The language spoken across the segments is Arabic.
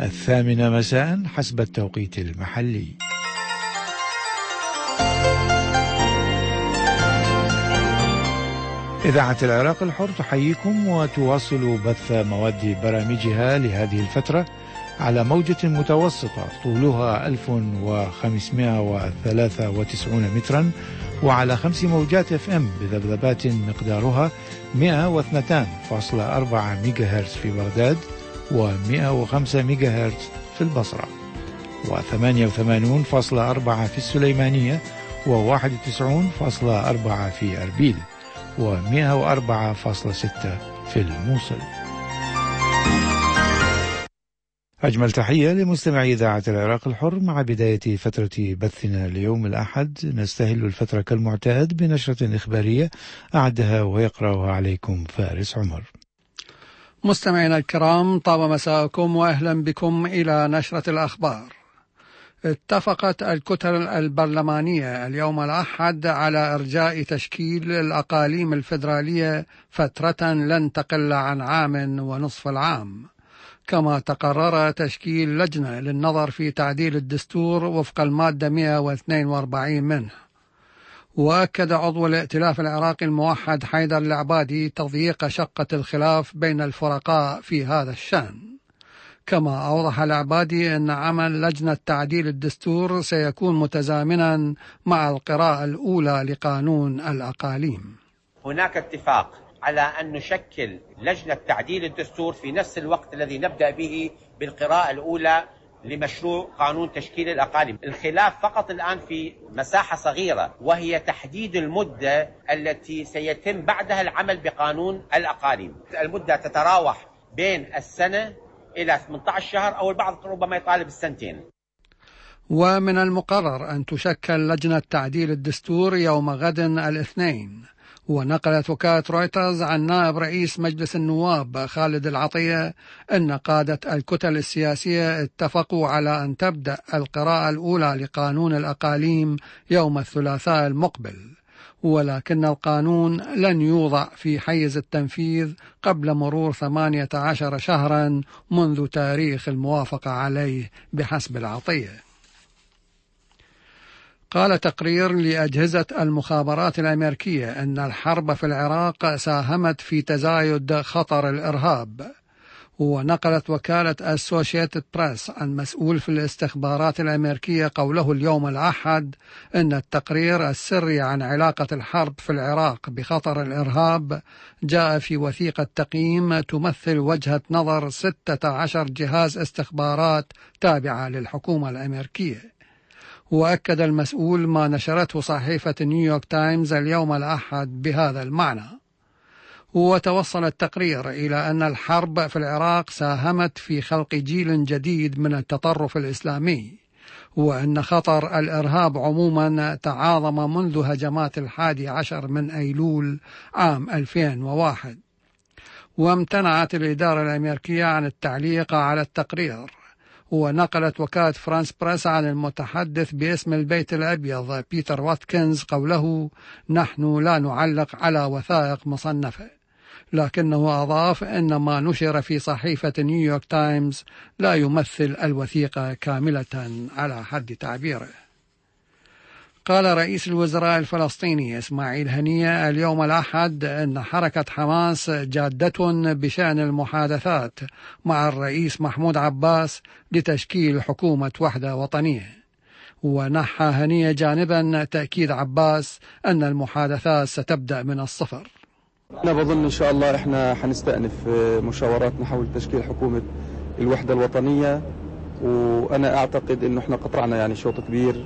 8 مساء حسب التوقيت المحلي. إذاعة العراق الحر تحييكم وتواصل بث مواد برامجها لهذه الفترة على موجة متوسطة طولها 1593 مترا، وعلى 5 موجات FM بذبذبات مقدارها 102.4 ميجا هرتز في بغداد، و105 ميجا هرتز في البصرة، و88.4 في السليمانية، و91.4 في أربيل، و104.6 في الموصل. أجمل تحية لمستمعي إذاعة العراق الحر. مع بداية فترة بثنا ليوم الأحد نستهل الفترة كالمعتاد بنشرة إخبارية أعدها ويقرأها عليكم فارس عمر. مستمعينا الكرام، طاب مساءكم وأهلا بكم إلى نشرة الأخبار. اتفقت الكتل البرلمانية اليوم الأحد على إرجاء تشكيل الأقاليم الفيدرالية فترة لن تقل عن 1.5 العام، كما تقرر تشكيل لجنة للنظر في تعديل الدستور وفق المادة 142 منه. وأكد عضو الائتلاف العراقي الموحد حيدر العبادي تضييق شقة الخلاف بين الفرقاء في هذا الشأن. كما أوضح العبادي أن عمل لجنة تعديل الدستور سيكون متزامنا مع القراءة الأولى لقانون الأقاليم. هناك اتفاق على أن نشكل لجنة تعديل الدستور في نفس الوقت الذي نبدأ به بالقراءة الأولى لمشروع قانون تشكيل الأقاليم. الخلاف فقط الآن في مساحة صغيرة، وهي تحديد المدة التي سيتم بعدها العمل بقانون الأقاليم. المدة تتراوح بين السنة إلى 18 شهر، أو البعض ربما يطالب السنتين. ومن المقرر أن تشكل لجنة تعديل الدستور يوم غد الاثنين. ونقلت وكالة رويترز عن نائب رئيس مجلس النواب خالد العطية أن قادة الكتل السياسية اتفقوا على أن تبدأ القراءة الأولى لقانون الأقاليم يوم الثلاثاء المقبل، ولكن القانون لن يوضع في حيز التنفيذ قبل مرور 18 شهرا منذ تاريخ الموافقة عليه بحسب العطية. قال تقرير لأجهزة المخابرات الأمريكية أن الحرب في العراق ساهمت في تزايد خطر الإرهاب. ونقلت وكالة أسوشيتد بريس عن مسؤول في الاستخبارات الأمريكية قوله اليوم الأحد أن التقرير السري عن علاقة الحرب في العراق بخطر الإرهاب جاء في وثيقة تقييم تمثل وجهة نظر 16 جهاز استخبارات تابعة للحكومة الأمريكية. وأكد المسؤول ما نشرته صحيفة نيويورك تايمز اليوم الأحد بهذا المعنى. وتوصل التقرير إلى أن الحرب في العراق ساهمت في خلق جيل جديد من التطرف الإسلامي، وأن خطر الإرهاب عموما تعاظم منذ هجمات 11 من أيلول عام 2001. وامتنعت الإدارة الأمريكية عن التعليق على التقرير. ونقلت وكالة فرانس بريس عن المتحدث باسم البيت الأبيض بيتر واتكنز قوله: نحن لا نعلق على وثائق مصنفة، لكنه أضاف أن ما نشر في صحيفة نيويورك تايمز لا يمثل الوثيقة كاملة على حد تعبيره. قال رئيس الوزراء الفلسطيني إسماعيل هنية اليوم الأحد أن حركة حماس جادة بشأن المحادثات مع الرئيس محمود عباس لتشكيل حكومة وحدة وطنية. ونحى هنية جانبا تأكيد عباس أن المحادثات ستبدأ من الصفر. أنا بظن إن شاء الله إحنا حنستأنف مشاوراتنا حول تشكيل حكومة الوحدة الوطنية، وأنا أعتقد إنه إحنا قطعنا يعني شوط كبير،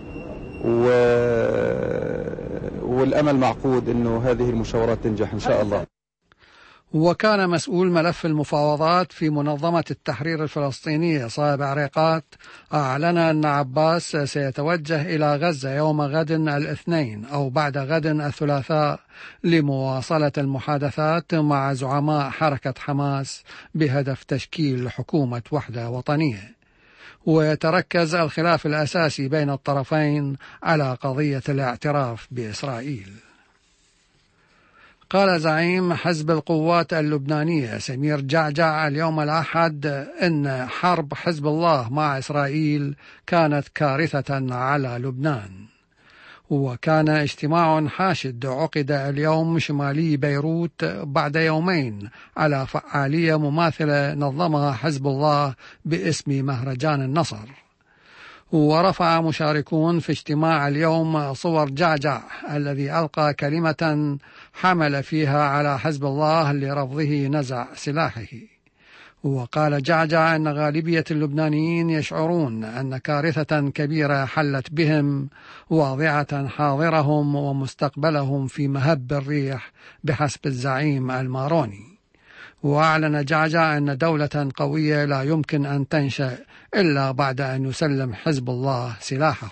والأمل معقود إنه هذه المشاورات تنجح إن شاء الله. وكان مسؤول ملف المفاوضات في منظمة التحرير الفلسطينية صايب عريقات أعلن أن عباس سيتوجه إلى غزة يوم غد الاثنين أو بعد غد الثلاثاء لمواصلة المحادثات مع زعماء حركة حماس بهدف تشكيل حكومة وحدة وطنية. ويتركز الخلاف الأساسي بين الطرفين على قضية الاعتراف بإسرائيل. قال زعيم حزب القوات اللبنانية سمير جعجع اليوم الأحد إن حرب حزب الله مع إسرائيل كانت كارثة على لبنان. وكان اجتماع حاشد عقد اليوم شمالي بيروت بعد يومين على فعالية مماثلة نظمها حزب الله باسم مهرجان النصر. ورفع مشاركون في اجتماع اليوم صور جعجع الذي ألقى كلمة حمل فيها على حزب الله لرفضه نزع سلاحه. وقال جعجع أن غالبية اللبنانيين يشعرون أن كارثة كبيرة حلت بهم واضعة حاضرهم ومستقبلهم في مهب الريح بحسب الزعيم الماروني. وأعلن جعجع أن دولة قوية لا يمكن أن تنشأ إلا بعد أن يسلم حزب الله سلاحه.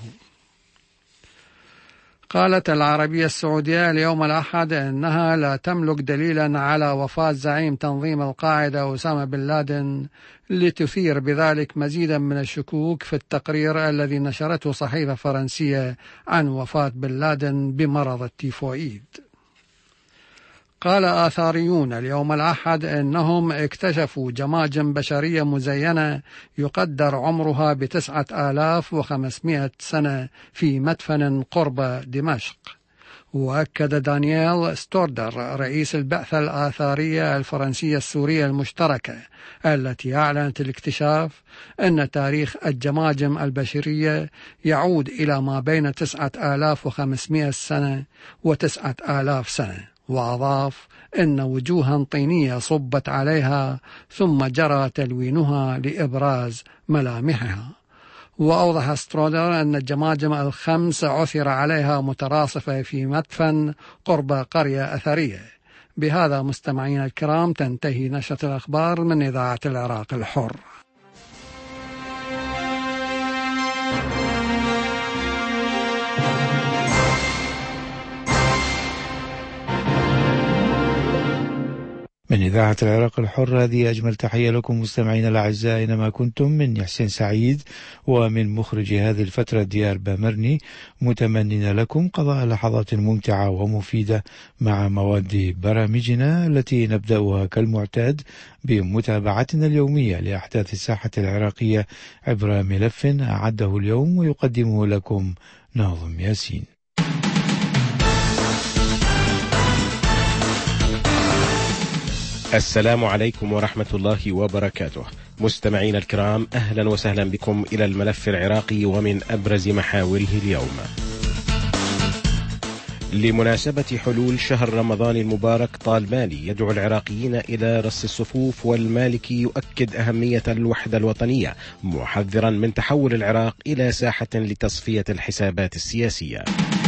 قالت العربية السعودية اليوم الأحد أنها لا تملك دليلا على وفاة زعيم تنظيم القاعدة أسامة بن لادن لتثير بذلك مزيدا من الشكوك في التقرير الذي نشرته صحيفة فرنسية عن وفاة بن لادن بمرض التيفوئيد. قال آثاريون اليوم الأحد أنهم اكتشفوا جماجم بشرية مزينة يقدر عمرها ب9500 سنة في مدفن قرب دمشق. وأكد دانييل ستوردر رئيس البعثة الآثارية الفرنسية السورية المشتركة التي أعلنت الاكتشاف أن تاريخ الجماجم البشرية يعود إلى ما بين 9500 سنة و9000 سنة. وأضاف إن وجوها طينية صبت عليها ثم جرى تلوينها لإبراز ملامحها. وأوضح سترودر أن الجماجم الخمس عثر عليها متراصفة في مدفن قرب قرية أثرية. بهذا مستمعين الكرام تنتهي نشرة الأخبار من إذاعة العراق الحر. من إذاعة العراق الحر، هذه أجمل تحية لكم مستمعين الأعزاء أينما كنتم، من حسين سعيد ومن مخرج هذه الفترة ديار بامرني، متمنين لكم قضاء لحظات ممتعة ومفيدة مع مواد برامجنا التي نبدأها كالمعتاد بمتابعتنا اليومية لأحداث الساحة العراقية عبر ملف أعده اليوم ويقدمه لكم ناظم ياسين. السلام عليكم ورحمة الله وبركاته. مستمعين الكرام، أهلا وسهلا بكم إلى الملف العراقي ومن أبرز محاوره اليوم. لمناسبة حلول شهر رمضان المبارك، طالباني يدعو العراقيين إلى رص الصفوف، والمالكي يؤكد أهمية الوحدة الوطنية، محذرا من تحول العراق إلى ساحة لتصفية الحسابات السياسية.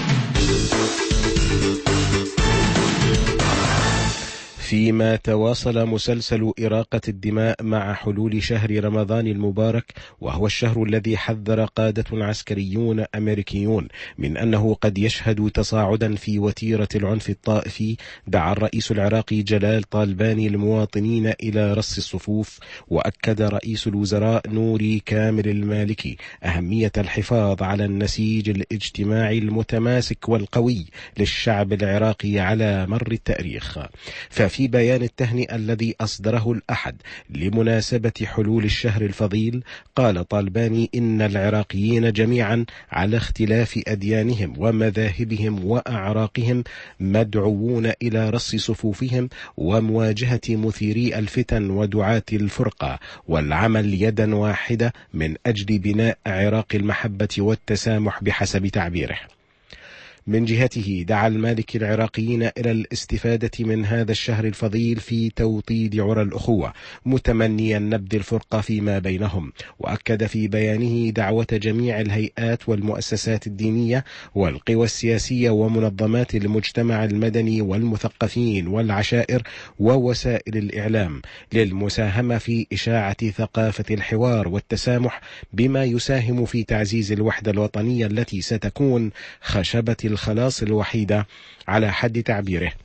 فيما تواصل مسلسل إراقة الدماء مع حلول شهر رمضان المبارك، وهو الشهر الذي حذر قادة عسكريون أمريكيون من أنه قد يشهد تصاعدا في وتيرة العنف الطائفي، دعا الرئيس العراقي جلال طالباني المواطنين إلى رص الصفوف. وأكد رئيس الوزراء نوري كامل المالكي أهمية الحفاظ على النسيج الاجتماعي المتماسك والقوي للشعب العراقي على مر التاريخ. في بيان التهنئة الذي أصدره الأحد لمناسبة حلول الشهر الفضيل، قال طالباني إن العراقيين جميعا على اختلاف أديانهم ومذاهبهم وأعراقهم مدعوون إلى رص صفوفهم ومواجهة مثيري الفتن ودعاة الفرقة، والعمل يدا واحدة من أجل بناء عراق المحبة والتسامح بحسب تعبيره. من جهته دعا المالكي العراقيين إلى الاستفادة من هذا الشهر الفضيل في توطيد عرى الأخوة، متمنيا نبذ الفرقة فيما بينهم. وأكد في بيانه دعوة جميع الهيئات والمؤسسات الدينية والقوى السياسية ومنظمات المجتمع المدني والمثقفين والعشائر ووسائل الإعلام للمساهمة في إشاعة ثقافة الحوار والتسامح، بما يساهم في تعزيز الوحدة الوطنية التي ستكون خشبة الخلاص الوحيدة على حد تعبيره.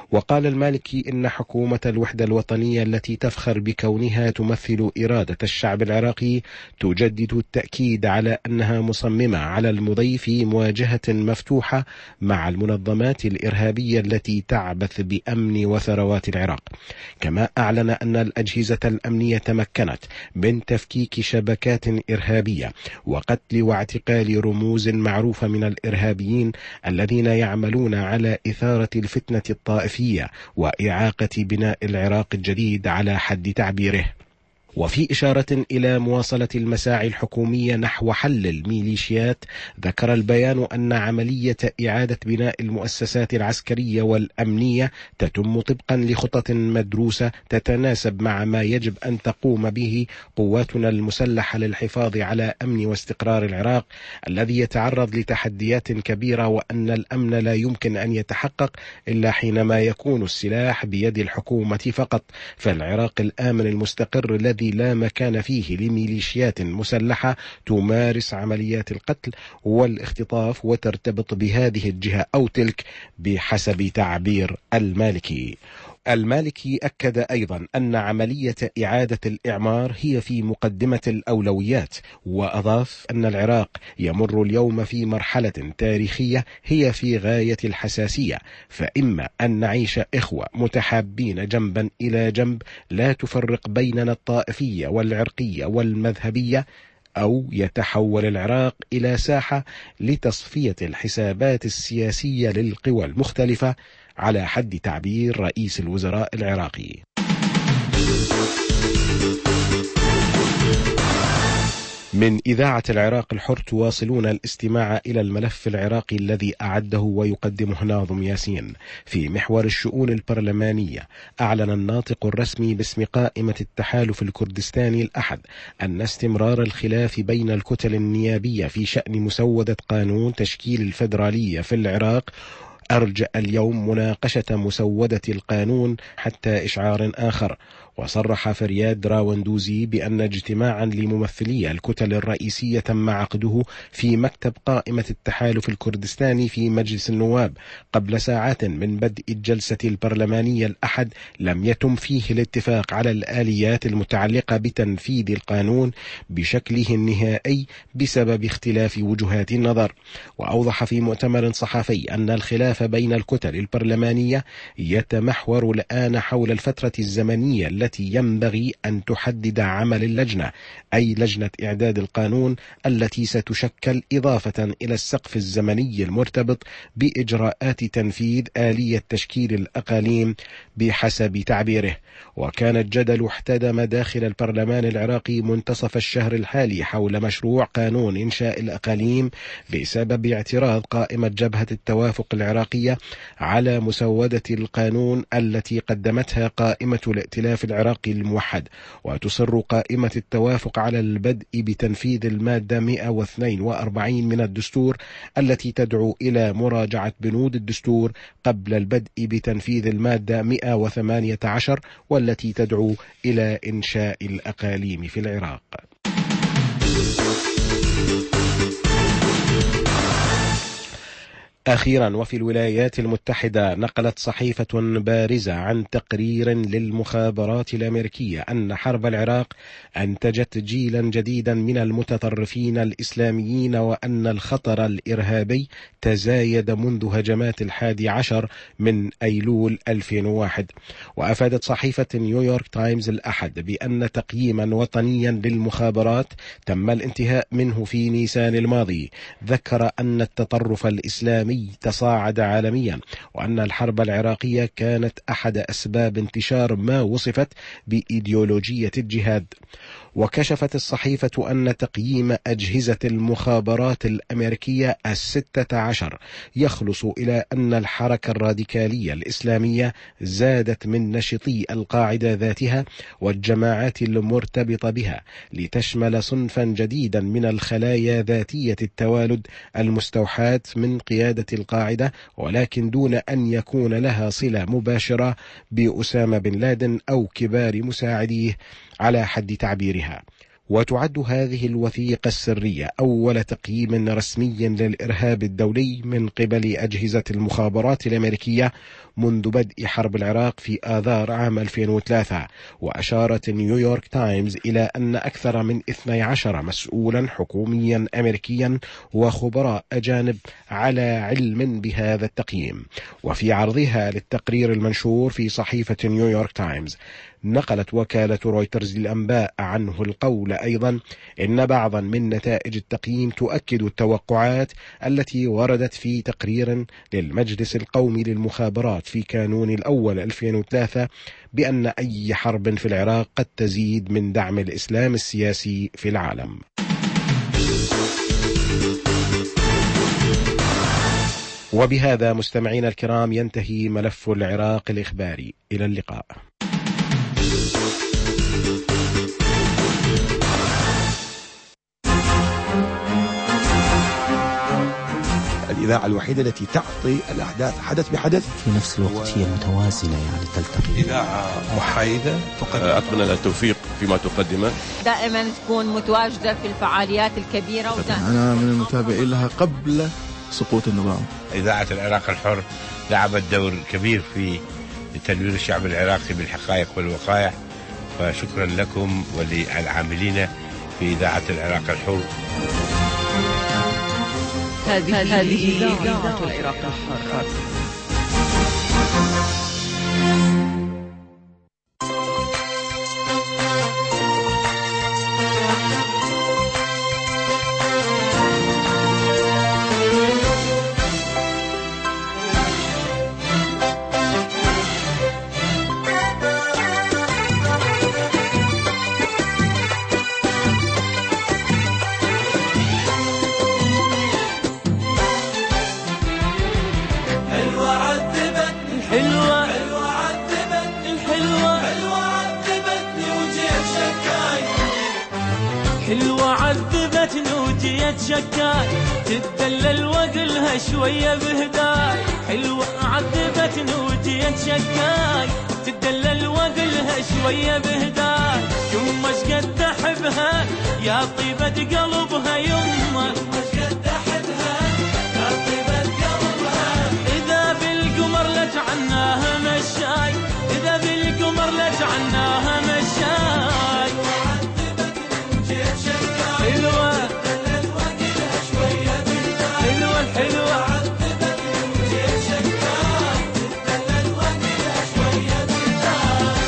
وقال المالكي إن حكومة الوحدة الوطنية التي تفخر بكونها تمثل إرادة الشعب العراقي تجدد التأكيد على أنها مصممة على المضي في مواجهة مفتوحة مع المنظمات الإرهابية التي تعبث بأمن وثروات العراق. كما أعلن أن الأجهزة الأمنية تمكنت من تفكيك شبكات إرهابية وقتل واعتقال رموز معروفة من الإرهابيين الذين يعملون على إثارة الفتنة الطائفية وإعاقة بناء العراق الجديد على حد تعبيره. وفي إشارة إلى مواصلة المساعي الحكومية نحو حل الميليشيات، ذكر البيان أن عملية إعادة بناء المؤسسات العسكرية والأمنية تتم طبقا لخطط مدروسة تتناسب مع ما يجب أن تقوم به قواتنا المسلحة للحفاظ على أمن واستقرار العراق الذي يتعرض لتحديات كبيرة، وأن الأمن لا يمكن أن يتحقق إلا حينما يكون السلاح بيد الحكومة فقط. فالعراق الآمن المستقر الذي لا مكان فيه لميليشيات مسلحة تمارس عمليات القتل والاختطاف وترتبط بهذه الجهة أو تلك بحسب تعبير المالكي. المالكي أكد أيضا أن عملية إعادة الإعمار هي في مقدمة الأولويات، وأضاف أن العراق يمر اليوم في مرحلة تاريخية هي في غاية الحساسية، فإما أن نعيش إخوة متحابين جنبا إلى جنب لا تفرق بيننا الطائفية والعرقية والمذهبية، أو يتحول العراق إلى ساحة لتصفية الحسابات السياسية للقوى المختلفة على حد تعبير رئيس الوزراء العراقي. من إذاعة العراق الحر تواصلون الاستماع إلى الملف العراقي الذي أعده ويقدمه ناظم ياسين. في محور الشؤون البرلمانية، أعلن الناطق الرسمي باسم قائمة التحالف الكردستاني الأحد أن استمرار الخلاف بين الكتل النيابية في شأن مسودة قانون تشكيل الفيدرالية في العراق أرجأ اليوم مناقشة مسودة القانون حتى إشعار آخر. وصرح فرياد راوندوزي بأن اجتماعا لممثلي الكتل الرئيسية تم عقده في مكتب قائمة التحالف الكردستاني في مجلس النواب قبل ساعات من بدء الجلسة البرلمانية الأحد لم يتم فيه الاتفاق على الآليات المتعلقة بتنفيذ القانون بشكله النهائي بسبب اختلاف وجهات النظر. وأوضح في مؤتمر صحفي أن الخلاف بين الكتل البرلمانية يتمحور الآن حول الفترة الزمنية التي ينبغي أن تحدد عمل اللجنة، أي لجنة إعداد القانون التي ستشكل إضافة إلى السقف الزمني المرتبط بإجراءات تنفيذ آلية تشكيل الأقاليم بحسب تعبيره. وكان الجدل احتدم داخل البرلمان العراقي منتصف الشهر الحالي حول مشروع قانون إنشاء الأقاليم بسبب اعتراض قائمة جبهة التوافق العراقية على مسودة القانون التي قدمتها قائمة الائتلاف العراقي الموحد. وتصر قائمة التوافق على البدء بتنفيذ المادة 142 من الدستور التي تدعو إلى مراجعة بنود الدستور قبل البدء بتنفيذ المادة 118 والتي تدعو إلى إنشاء الأقاليم في العراق. أخيرا، وفي الولايات المتحدة نقلت صحيفة بارزة عن تقرير للمخابرات الأمريكية أن حرب العراق أنتجت جيلا جديدا من المتطرفين الإسلاميين، وأن الخطر الإرهابي تزايد منذ هجمات 11 من أيلول 2001. وأفادت صحيفة نيويورك تايمز الأحد بأن تقييما وطنيا للمخابرات تم الانتهاء منه في نيسان الماضي ذكر أن التطرف الإسلامي تصاعد عالميا، وأن الحرب العراقية كانت أحد أسباب انتشار ما وصفت بإيديولوجية الجهاد. وكشفت الصحيفة أن تقييم أجهزة المخابرات الأمريكية 16 يخلص إلى أن الحركة الراديكالية الإسلامية زادت من نشطي القاعدة ذاتها والجماعات المرتبطة بها لتشمل صنفا جديدا من الخلايا ذاتية التوالد المستوحاة من قيادة القاعدة، ولكن دون أن يكون لها صلة مباشرة بأسامة بن لادن أو كبار مساعديه على حد تعبيرها. وتعد هذه الوثيقة السرية أول تقييم رسمي للإرهاب الدولي من قبل أجهزة المخابرات الأمريكية منذ بدء حرب العراق في آذار عام 2003. وأشارت نيويورك تايمز إلى أن أكثر من 12 مسؤولا حكوميا أمريكيا وخبراء أجانب على علم بهذا التقييم. وفي عرضها للتقرير المنشور في صحيفة نيويورك تايمز، نقلت وكالة رويترز للأنباء عنه القول أيضا إن بعضا من نتائج التقييم تؤكد التوقعات التي وردت في تقرير للمجلس القومي للمخابرات في كانون الأول 2003 بأن أي حرب في العراق قد تزيد من دعم الإسلام السياسي في العالم. وبهذا مستمعينا الكرام ينتهي ملف العراق الإخباري. إلى اللقاء. الإذاعة الوحيدة التي تعطي الأحداث حدث بحدث، في نفس الوقت هي متوازنة، يعني تلتقي. إذاعة محايدة أتمنى التوفيق فيما تقدمه، دائما تكون متواجدة في الفعاليات الكبيرة. أنا من المتابعين لها قبل سقوط النظام. إذاعة العراق الحر لعبت دور كبير في تنوير الشعب العراقي بالحقائق والوقائع، فشكرا لكم وللعاملين في إذاعة العراق الحر. هذه إذاعة العراق الحر. حلوة عذبتني وجيت شكاي، تدلل وقلها شوية بهداي. حلوة عذبتني وجيت شكاي، تدلل وقلها شوية بهداي. يما شقد احبها يا طيبة قلبها، يما شقد احبها يا طيبة قلبها. اذا بالقمر لجعناها مشاي، اذا بالقمر لجعناها مشاي. حلوة وقلها شوية بالداي، حلوة الحلوة عذبتني وجيت شكاي، تدلل وقلها شوية بالداي.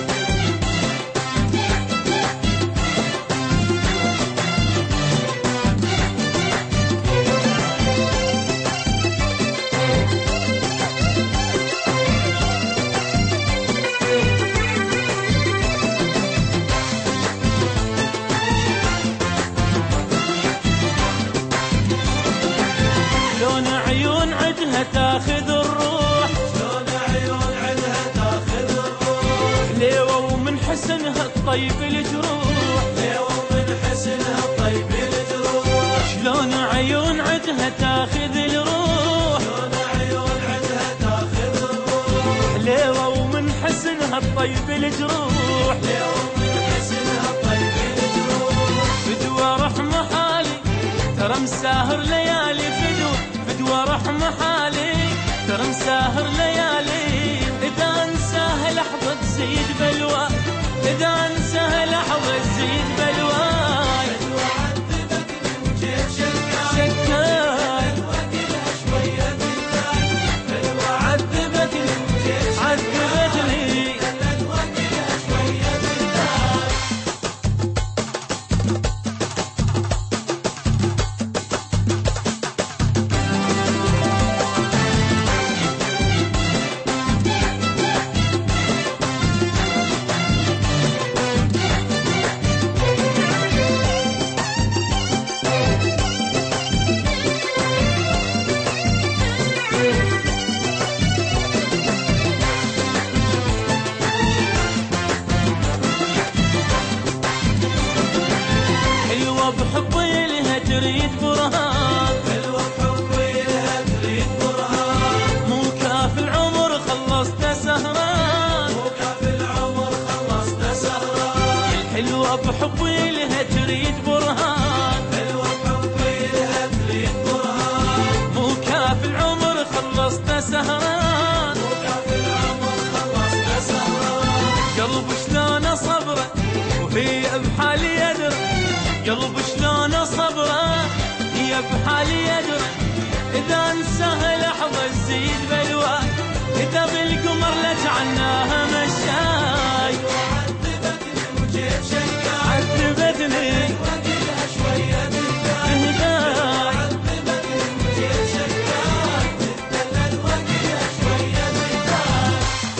تاخذ الروح، شلون عيون عدها تاخذ الروح. ليوة ومن حسنها الطيب الجروح، ليوة ومن حسنها الطيب الجروح. شلون عيون عدها تاخذ الروح، شلون عيون عدها تاخذ الروح. ليوة ومن حسنها الطيب الجروح، ليوة ومن حسنها الطيب الجروح. فدوى رحمة حالي ترى مساهر ليالي، فدوى رحمة حالي ترى مساهر ليالي. إذا انساها لحظة تزيد بلوى، إذا انساها لحظة تزيد بلوى. حلوة عذبتني وجيت شكاي، حلوة قلها شوية بالداي. حلوة عذبتني وجيت عذبتني، حلوة قلها شوية بالداي. بحبي لها تريد برهان، حلوة بحبي لها تريد برهان. مو كاف العمر خلصت سهران، مو كاف العمر خلصت سهران. الحلوة بحبي لها تريد شلون اصبره وهي بحالي يدري قلب شلون اصبره هي بحالي يدري اذا انساه لحظه تزيد بلوى اذا بالقمر لجعلناها مشاي عذبتني وجيت شكاي عذبتني وقلها شويه بالداي عذبتني وجيت شكاي تدلل وقلها شويه بالداي.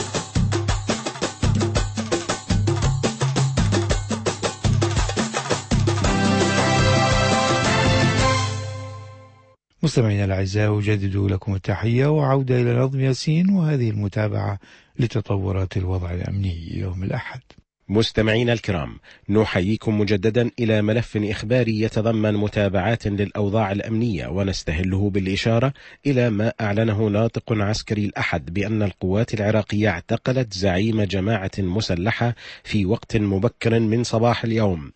مستمعينا الأعزاء، أجدد لكم التحية وعودة إلى نظم ياسين وهذه المتابعة لتطورات الوضع الأمني يوم الأحد. مستمعينا الكرام، نحييكم مجددا إلى ملف إخباري يتضمن متابعات للأوضاع الأمنية، ونستهله بالإشارة إلى ما أعلنه ناطق عسكري الأحد بأن القوات العراقية اعتقلت زعيم جماعة مسلحة في وقت مبكر من صباح اليوم.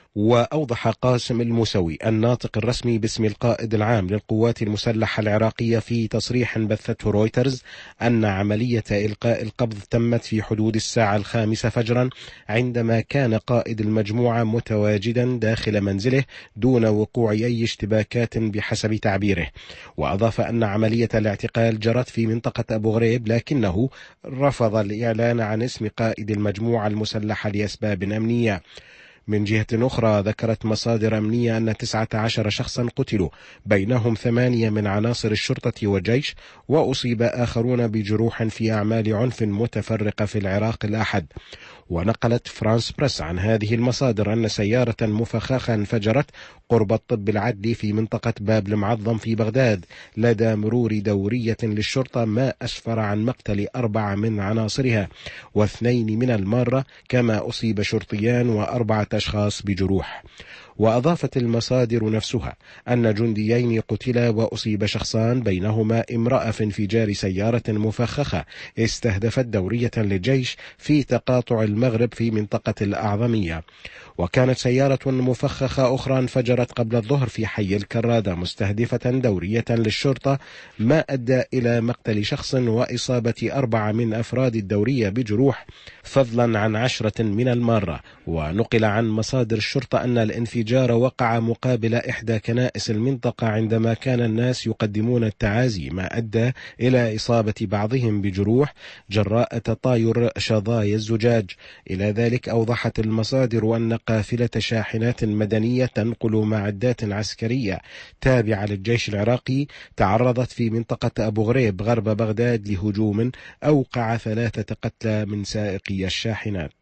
وأوضح قاسم الموسوي الناطق الرسمي باسم القائد العام للقوات المسلحة العراقية في تصريح بثته رويترز أن عملية إلقاء القبض تمت في حدود الساعة 5 فجرا، عندما كان قائد المجموعة متواجدا داخل منزله دون وقوع أي اشتباكات بحسب تعبيره. وأضاف أن عملية الاعتقال جرت في منطقة أبو غريب، لكنه رفض الإعلان عن اسم قائد المجموعة المسلحة لأسباب أمنية. من جهة أخرى، ذكرت مصادر أمنية أن 19 شخصا قتلوا، بينهم 8 من عناصر الشرطة والجيش، وأصيب آخرون بجروح في أعمال عنف متفرقة في العراق الأحد. ونقلت فرانس بريس عن هذه المصادر أن سيارة مفخخة انفجرت قرب الطب العدلي في منطقة باب المعظم في بغداد لدى مرور دورية للشرطة، ما أسفر عن مقتل 4 من عناصرها و2 من المارة، كما أصيب شرطيان و4 أشخاص بجروح. وأضافت المصادر نفسها أن جنديين قتلا وأصيب شخصان، بينهما امرأة في انفجار سيارة مفخخة استهدفت دورية للجيش في تقاطع المغرب في منطقة الأعظمية. وكانت سيارة مفخخة أخرى انفجرت قبل الظهر في حي الكرادة مستهدفة دورية للشرطة، ما أدى إلى مقتل شخص وإصابة 4 من أفراد الدورية بجروح، فضلا عن 10 من المارة. ونقل عن مصادر الشرطة أن الانفجار وقع مقابل إحدى كنائس المنطقة عندما كان الناس يقدمون التعازي، ما أدى إلى إصابة بعضهم بجروح جراء تطاير شظايا الزجاج. إلى ذلك أوضحت المصادر أن قافلة شاحنات مدنية تنقل معدات عسكرية تابعة للجيش العراقي تعرضت في منطقة أبو غريب غرب بغداد لهجوم أوقع 3 قتلى من سائقي الشاحنات.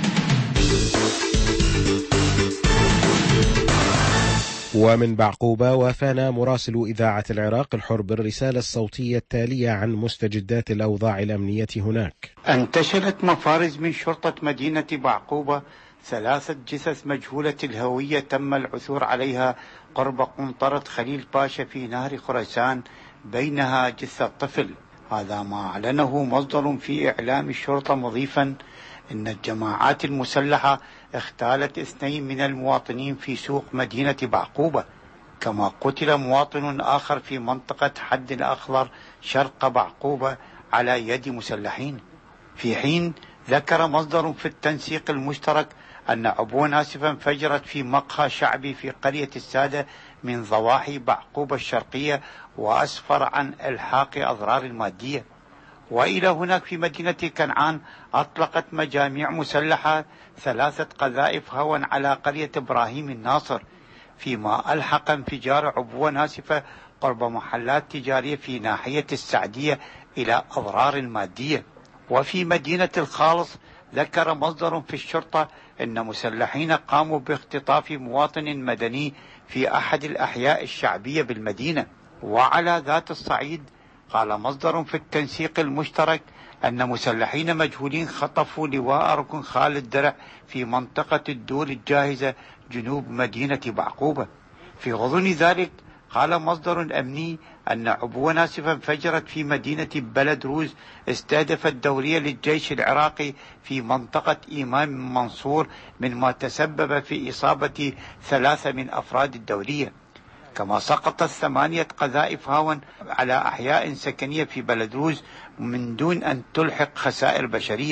ومن بعقوبة، وافانا مراسل إذاعة العراق الحر بالرسالة الصوتية التالية عن مستجدات الأوضاع الأمنية هناك. انتشلت مفارز من شرطة مدينة بعقوبة 3 جثث مجهولة الهوية تم العثور عليها قرب قنطرة خليل باشا في نهر خراسان، بينها جثة طفل. هذا ما أعلنه مصدر في إعلام الشرطة، مضيفا إن الجماعات المسلحة اغتالت 2 من المواطنين في سوق مدينة بعقوبة، كما قتل مواطن آخر في منطقة حد الأخضر شرق بعقوبة على يد مسلحين. في حين ذكر مصدر في التنسيق المشترك أن عبوة ناسفة انفجرت في مقهى شعبي في قرية السادة من ضواحي بعقوبة الشرقية، وأسفر عن إلحاق أضرار المادية. وإلى هناك في مدينة كنعان أطلقت مجاميع مسلحة 3 قذائف هوا على قرية إبراهيم الناصر، فيما ألحق انفجار عبوة ناسفة قرب محلات تجارية في ناحية السعدية إلى أضرار مادية. وفي مدينة الخالص ذكر مصدر في الشرطة أن مسلحين قاموا باختطاف مواطن مدني في أحد الأحياء الشعبية بالمدينة. وعلى ذات الصعيد قال مصدر في التنسيق المشترك أن مسلحين مجهولين خطفوا لواء ركن خالد درع في منطقة الدور الجاهزة جنوب مدينة بعقوبة. في غضون ذلك قال مصدر أمني أن عبوة ناسفة انفجرت في مدينة بلد روز استهدفت دورية للجيش العراقي في منطقة إمام منصور، مما تسبب في إصابة 3 من أفراد الدورية. كما سقطت 8 قذائف هاوا على أحياء سكنية في بلد روز من دون أن تلحق خسائر بشرية.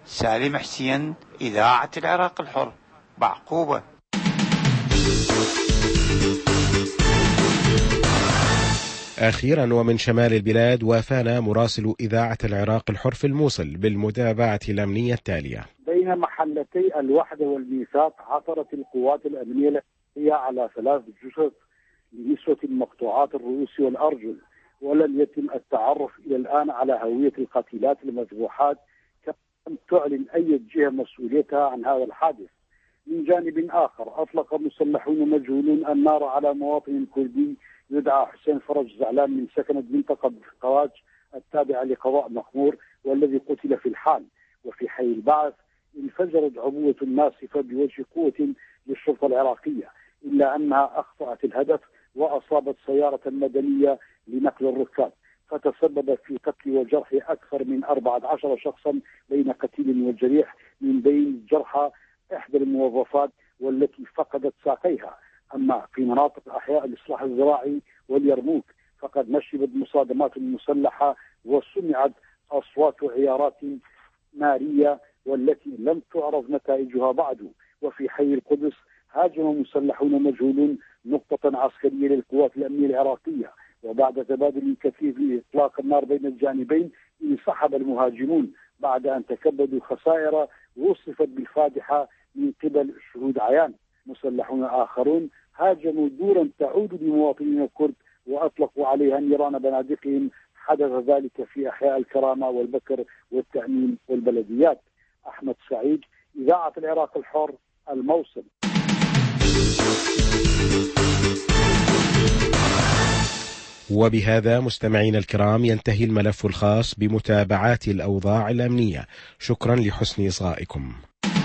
سالم حسين، إذاعة العراق الحر، بعقوبة. أخيرا ومن شمال البلاد وافانا مراسل إذاعة العراق الحر في الموصل بالمتابعة الأمنية التالية. بين محلتي الوحدة والميثاق عثرت القوات الأمنية الأمريكية على 3 جثث لنسوة مقطوعات الرؤوس والأرجل، ولم يتم التعرف إلى الآن على هوية القتيلات المذبوحات، كم تعلن أي جهة مسؤوليتها عن هذا الحادث. من جانب آخر أطلق مسلحون مجهولون النار على مواطن كردي يدعى حسين فرج زعلان من سكنة منطقة قواج التابعة لقضاء مخمور، والذي قتل في الحال. وفي حي البعث انفجرت عبوة ناسفة بوجه قوة للشرطة العراقية، إلا أنها أخطأت الهدف وأصابت سيارة مدنية لنقل الركاب، فتسبب في قتل وجرح أكثر من 14 شخصا بين قتيل وجريح، من بين جرحى إحدى الموظفات والتي فقدت ساقيها. أما في مناطق أحياء الإصلاح الزراعي واليرموك فقد نشبت مصادمات مسلحة وسمعت أصوات عيارات نارية والتي لم تعرف نتائجها بعد. وفي حي القدس هاجم مسلحون مجهولون نقطة عسكرية للقوات الأمنية العراقية، وبعد تبادل كثيف لإطلاق النار بين الجانبين انسحب المهاجمون بعد أن تكبدوا خسائر وصفت بالفادحة من قبل شهود عيان. مسلحون آخرون هاجموا دورا تعود لمواطنين الكرد وأطلقوا عليها نيران بنادقهم. حدث ذلك في أحياء الكرامة والبكر والتأمين والبلديات. أحمد سعيد، إذاعة العراق الحر، الموصل. وبهذا مستمعينا الكرام ينتهي الملف الخاص بمتابعات الأوضاع الأمنية. شكرا لحسن إصغائكم.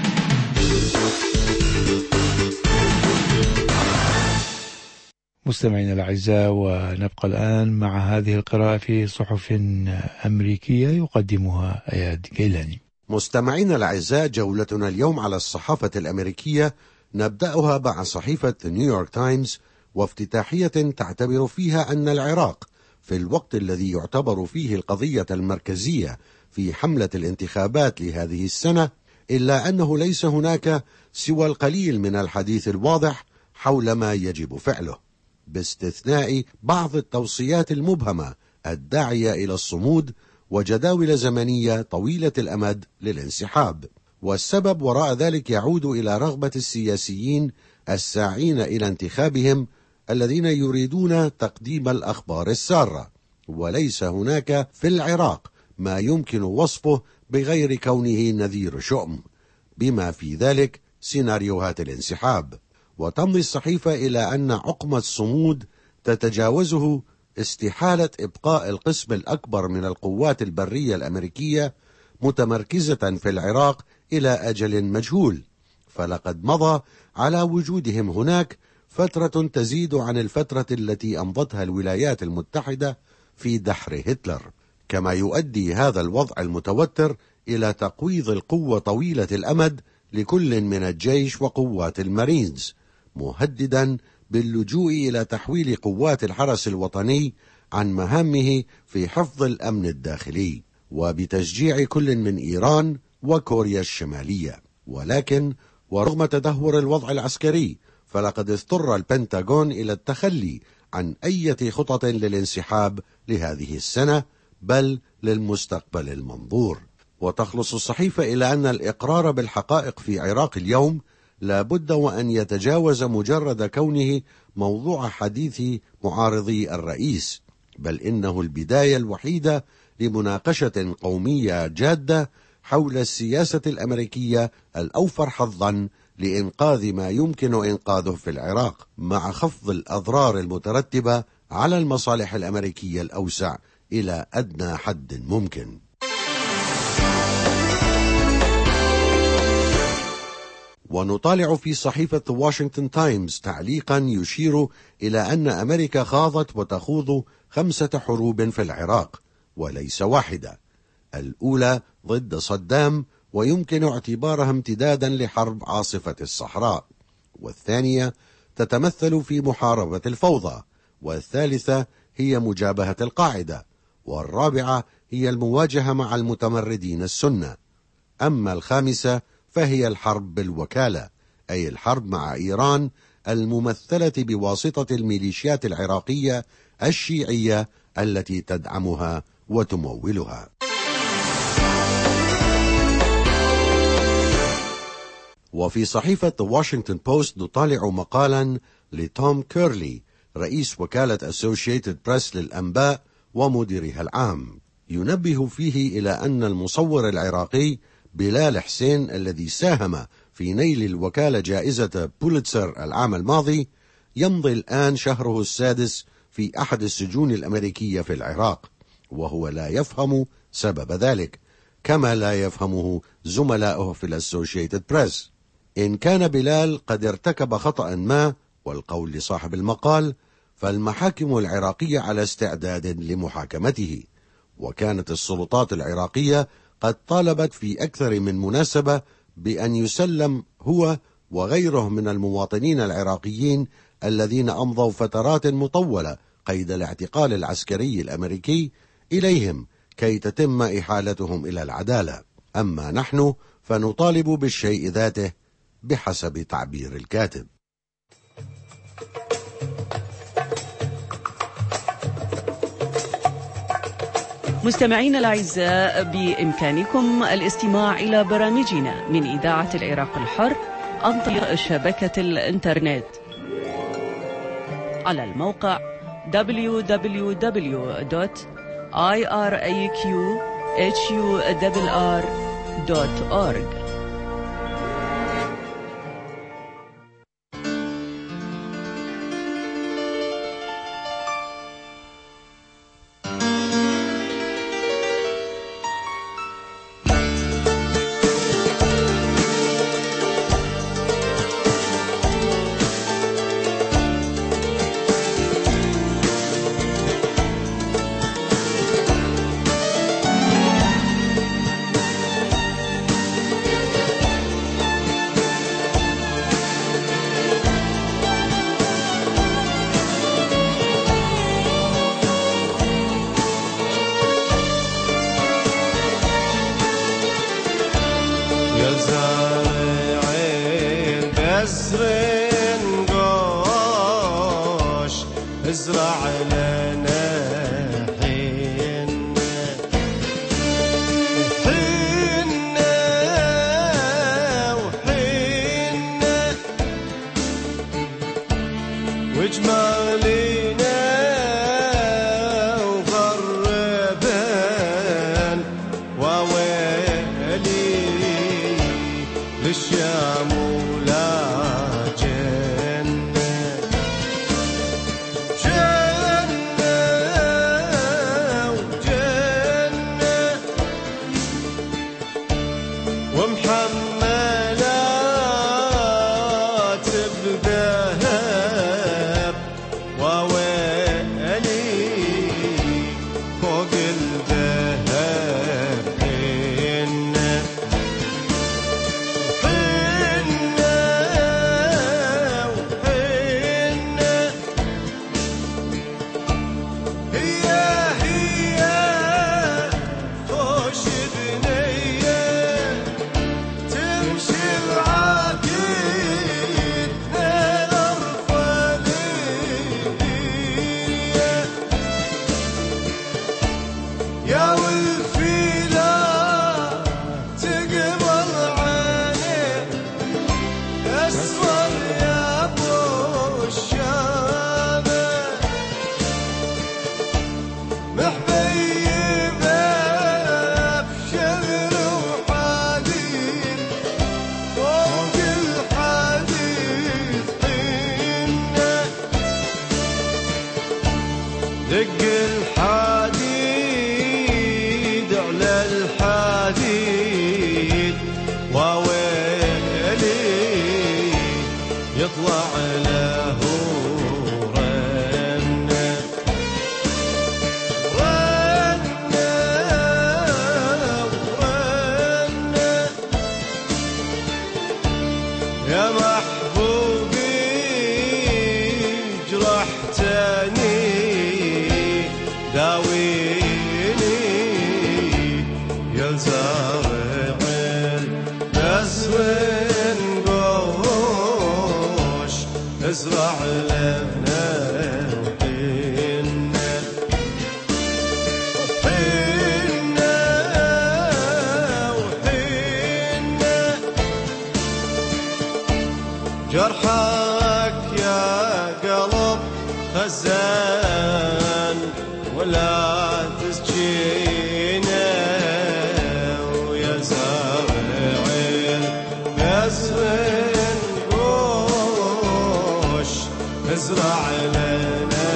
مستمعينا الأعزاء، ونبقى الآن مع هذه القراءة في صحف أمريكية يقدمها أياد جيلاني. مستمعينا الأعزاء، جولتنا اليوم على الصحافة الأمريكية نبدأها مع صحيفة نيويورك تايمز، وافتتاحية تعتبر فيها أن العراق في الوقت الذي يعتبر فيه القضية المركزية في حملة الانتخابات لهذه السنة، إلا أنه ليس هناك سوى القليل من الحديث الواضح حول ما يجب فعله، باستثناء بعض التوصيات المبهمة الداعية إلى الصمود وجداول زمنية طويلة الأمد للانسحاب. والسبب وراء ذلك يعود إلى رغبة السياسيين الساعين إلى انتخابهم الذين يريدون تقديم الأخبار السارة، وليس هناك في العراق ما يمكن وصفه بغير كونه نذير شؤم، بما في ذلك سيناريوهات الانسحاب. وتمضي الصحيفة إلى أن عقم الصمود تتجاوزه استحالة إبقاء القسم الأكبر من القوات البرية الأمريكية متمركزة في العراق إلى أجل مجهول، فلقد مضى على وجودهم هناك فترة تزيد عن الفترة التي أمضتها الولايات المتحدة في دحر هتلر. كما يؤدي هذا الوضع المتوتر إلى تقويض القوة طويلة الأمد لكل من الجيش وقوات المارينز، مهددا باللجوء إلى تحويل قوات الحرس الوطني عن مهامه في حفظ الأمن الداخلي، وبتشجيع كل من إيران وكوريا الشمالية. ولكن ورغم تدهور الوضع العسكري، فلقد اضطر البنتاغون إلى التخلي عن أي خطط للانسحاب لهذه السنة، بل للمستقبل المنظور. وتخلص الصحيفة إلى أن الإقرار بالحقائق في عراق اليوم لا بد وأن يتجاوز مجرد كونه موضوع حديث معارضي الرئيس، بل إنه البداية الوحيدة لمناقشة قومية جادة حول السياسة الأمريكية الأوفر حظا لإنقاذ ما يمكن إنقاذه في العراق، مع خفض الأضرار المترتبة على المصالح الأمريكية الأوسع إلى أدنى حد ممكن. ونطالع في صحيفة واشنطن تايمز تعليقا يشير إلى أن أمريكا خاضت وتخوض 5 حروب في العراق وليس واحدة، الأولى ضد صدام ويمكن اعتبارها امتدادا لحرب عاصفة الصحراء، والثانية تتمثل في محاربة الفوضى، والثالثة هي مجابهة القاعدة، والرابعة هي المواجهة مع المتمردين السنة. أما الخامسة فهي الحرب بالوكالة، أي الحرب مع إيران الممثلة بواسطة الميليشيات العراقية الشيعية التي تدعمها وتمولها. وفي صحيفة واشنطن بوست نطالع مقالا لتوم كيرلي رئيس وكالة أسوشيتد بريس للأنباء ومديرها العام، ينبه فيه إلى أن المصور العراقي بلال حسين الذي ساهم في نيل الوكالة جائزة بوليتسر العام الماضي يمضي الآن شهره السادس في أحد السجون الأمريكية في العراق، وهو لا يفهم سبب ذلك، كما لا يفهمه زملائه في الأسوشيتد بريس. إن كان بلال قد ارتكب خطأ ما، والقول لصاحب المقال، فالمحاكم العراقية على استعداد لمحاكمته، وكانت السلطات العراقية قد طالبت في أكثر من مناسبة بأن يسلم هو وغيره من المواطنين العراقيين الذين أمضوا فترات مطولة قيد الاعتقال العسكري الأمريكي إليهم كي تتم إحالتهم إلى العدالة. أما نحن فنطالب بالشيء ذاته بحسب تعبير الكاتب. مستمعينا الأعزاء، بإمكانكم الاستماع إلى برامجنا من إذاعة العراق الحر عن طريق شبكة الإنترنت على الموقع www.iraqhurr.org. داويني يا زارع ازرع لنا جرحك يا قلب خزان ولا تسجينا ويا زارعين بسرن قوش ازرع لنا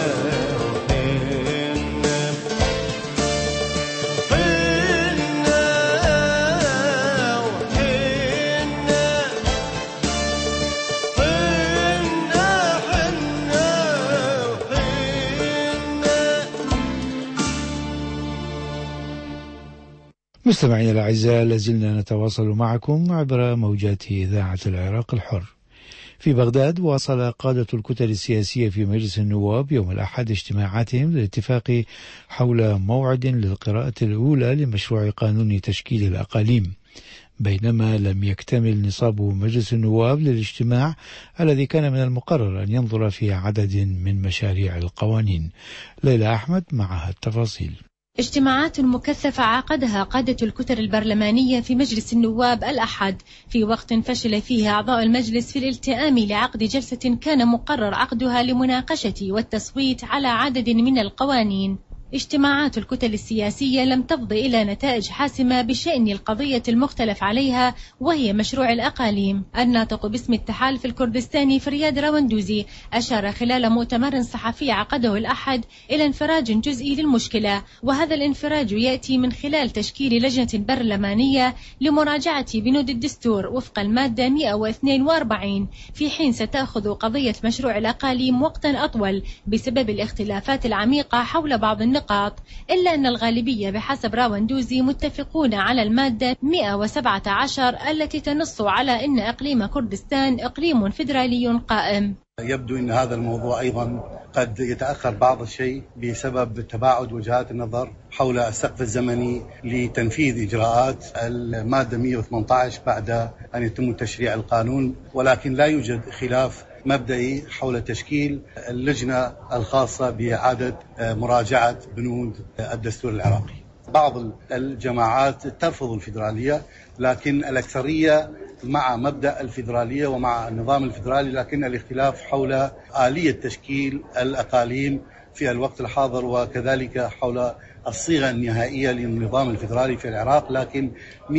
مستمعينا الأعزاء، لازلنا نتواصل معكم عبر موجات إذاعة العراق الحر. في بغداد واصل قادة الكتل السياسية في مجلس النواب يوم الأحد اجتماعاتهم للاتفاق حول موعد للقراءة الأولى لمشروع قانون تشكيل الأقاليم، بينما لم يكتمل نصاب مجلس النواب للاجتماع الذي كان من المقرر أن ينظر في عدد من مشاريع القوانين. ليلى أحمد معها التفاصيل. اجتماعات مكثفة عقدها قادة الكتل البرلمانية في مجلس النواب الأحد في وقت فشل فيه أعضاء المجلس في الالتئام لعقد جلسة كان مقرر عقدها لمناقشة والتصويت على عدد من القوانين. اجتماعات الكتل السياسية لم تفض إلى نتائج حاسمة بشأن القضية المختلف عليها وهي مشروع الأقاليم. الناطق باسم التحالف الكردستاني فرياد راوندوزي أشار خلال مؤتمر صحفي عقده الأحد إلى انفراج جزئي للمشكلة، وهذا الانفراج يأتي من خلال تشكيل لجنة برلمانية لمراجعة بنود الدستور وفق المادة 142، في حين ستأخذ قضية مشروع الأقاليم وقتا أطول بسبب الاختلافات العميقة حول بعض النقاط، إلا أن الغالبية بحسب راوندوزي متفقون على المادة 117 التي تنص على أن إقليم كردستان إقليم فيدرالي قائم. يبدو أن هذا الموضوع أيضا قد يتأخر بعض الشيء بسبب تباعد وجهات النظر حول السقف الزمني لتنفيذ إجراءات المادة 118 بعد أن يتم تشريع القانون، ولكن لا يوجد خلاف مبدئي حول تشكيل اللجنة الخاصة بإعادة مراجعة بنود الدستور العراقي. بعض الجماعات ترفض الفيدرالية، لكن الأكثرية مع مبدأ الفيدرالية ومع النظام الفيدرالي، لكن الاختلاف حول آلية تشكيل الأقاليم في الوقت الحاضر وكذلك حول الصيغة النهائية للنظام الفيدرالي في العراق. لكن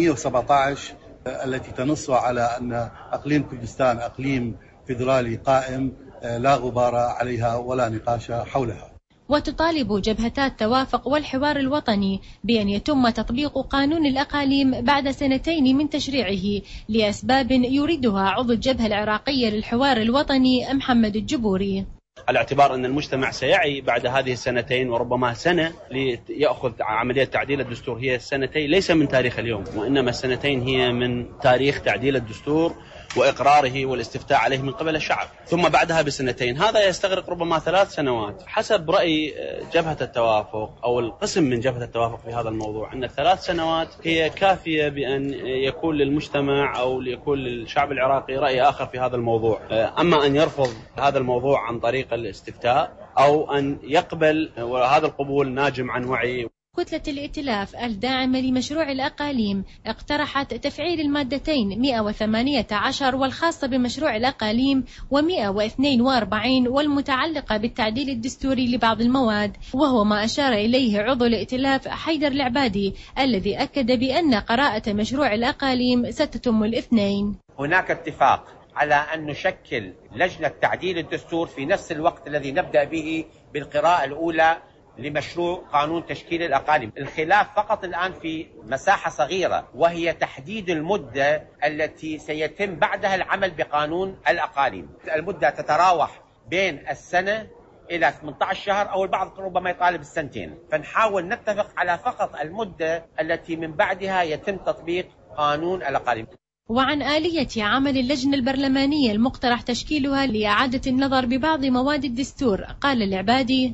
117 التي تنص على أن أقليم كردستان أقليم فيدرالي قائم لا غبار عليها ولا نقاش حولها. وتطالب جبهتا التوافق والحوار الوطني بأن يتم تطبيق قانون الأقاليم بعد 2 من تشريعه لأسباب يريدها عضو الجبهة العراقية للحوار الوطني محمد الجبوري. على اعتبار أن المجتمع سيعي بعد هذه 2 وربما سنة ليأخذ عملية تعديل الدستور، هي 2 ليس من تاريخ اليوم، وإنما 2 هي من تاريخ تعديل الدستور وإقراره والاستفتاء عليه من قبل الشعب، ثم بعدها ب2 هذا يستغرق ربما 3 سنوات. حسب رأي جبهة التوافق أو القسم من جبهة التوافق في هذا الموضوع أن 3 سنوات هي كافية بأن يكون للمجتمع أو يكون للشعب العراقي رأي آخر في هذا الموضوع. أما أن يرفض هذا الموضوع عن طريق الاستفتاء أو أن يقبل، وهذا القبول ناجم عن وعي. كتلة الائتلاف الداعمة لمشروع الأقاليم اقترحت تفعيل المادتين 118 والخاصة بمشروع الأقاليم و142 والمتعلقة بالتعديل الدستوري لبعض المواد، وهو ما أشار إليه عضو الائتلاف حيدر العبادي الذي أكد بأن قراءة مشروع الأقاليم ستتم الاثنين. هناك اتفاق على أن نشكل لجنة تعديل الدستور في نفس الوقت الذي نبدأ به بالقراءة الأولى لمشروع قانون تشكيل الأقاليم. الخلاف فقط الآن في مساحة صغيرة، وهي تحديد المدة التي سيتم بعدها العمل بقانون الأقاليم. المدة تتراوح بين 1 إلى 18 شهر، أو البعض ربما يطالب 2 فنحاول نتفق على فقط المدة التي من بعدها يتم تطبيق قانون الأقاليم. وعن آلية عمل اللجنة البرلمانية المقترح تشكيلها لإعادة النظر ببعض مواد الدستور، قال العبادي: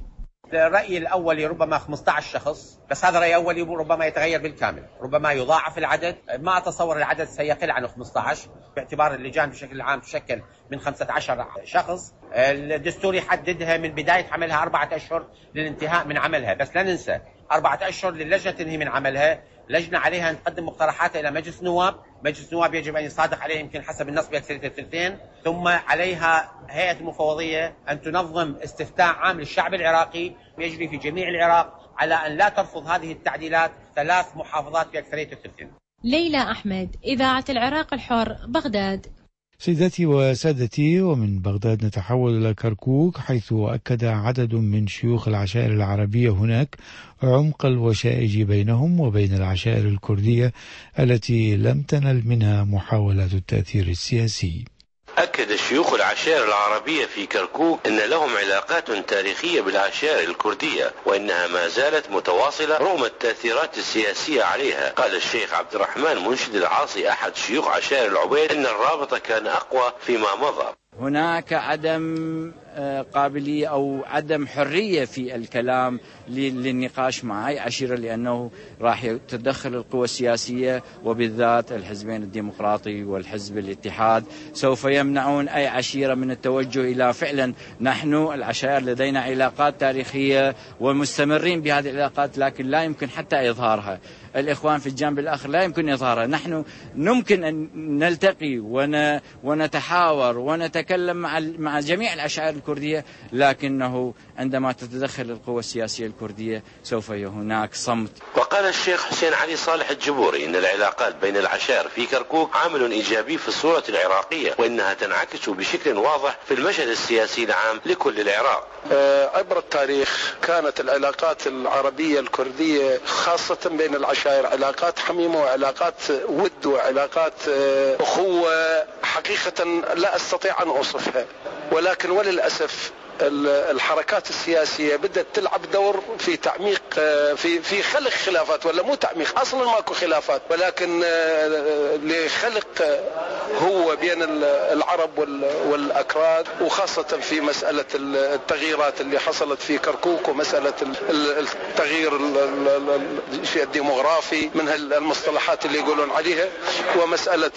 الرأي الأولي ربما 15 شخص، بس هذا رأي أولي ربما يتغير بالكامل، ربما يضاعف العدد. ما أتصور العدد سيقل عن 15 باعتبار اللجان بشكل عام تشكل من 15 شخص. الدستور يحددها من بداية عملها 4 أشهر للانتهاء من عملها، بس لا ننسى 4 أشهر للجنة تنهي من عملها. لجنة عليها أن تقدم مقترحاتها إلى مجلس النواب، مجلس النواب يجب أن يصادق عليه يمكن حسب النص بأكثرية الثلثين، ثم عليها هيئة المفوضية أن تنظم استفتاء عام للشعب العراقي يجري في جميع العراق على أن لا ترفض هذه التعديلات 3 محافظات بأكثرية الثلثين. ليلى أحمد، إذاعة العراق الحر، بغداد. سيداتي وسادتي، ومن بغداد نتحول إلى كركوك، حيث أكد عدد من شيوخ العشائر العربية هناك عمق الوشائج بينهم وبين العشائر الكردية التي لم تنل منها محاولات التأثير السياسي. أكد شيوخ العشائر العربية في كركوك أن لهم علاقات تاريخية بالعشائر الكردية، وأنها ما زالت متواصلة رغم التأثيرات السياسية عليها. قال الشيخ عبد الرحمن منشد العاصي أحد شيوخ عشائر العبيد أن الرابط كان أقوى فيما مضى. هناك عدم قابلية أو عدم حرية في الكلام للنقاش مع أي عشيرة، لأنه راح تتدخل القوى السياسية وبالذات الحزبين الديمقراطي والحزب الاتحاد، سوف يمنعون أي عشيرة من التوجه إلى فعلا. نحن العشائر لدينا علاقات تاريخية ومستمرين بهذه العلاقات، لكن لا يمكن حتى إظهارها. الإخوان في الجانب الآخر لا يمكن إظهارها. نحن يمكن أن نلتقي ونتحاور ونتكلم مع جميع العشائر الكردية، لكنه عندما تتدخل القوى السياسية الكردية سوف هناك صمت. وقال الشيخ حسين علي صالح الجبوري إن العلاقات بين العشائر في كركوك عامل إيجابي في الصورة العراقية، وإنها تنعكس بشكل واضح في المشهد السياسي العام لكل العراق. عبر التاريخ كانت العلاقات العربية الكردية خاصة بين العشائر علاقات حميمة وعلاقات ود وعلاقات أخوة حقيقة لا أستطيع أن أوصفها، ولكن وللأسف الحركات السياسية بدأت تلعب دور في تعميق في خلق خلافات، ولا مو تعميق، أصلا ماكو خلافات، ولكن لخلق هو بين العرب والأكراد، وخاصة في مسألة التغييرات اللي حصلت في كركوك ومسألة التغيير الديموغرافي من المصطلحات اللي يقولون عليها، ومسألة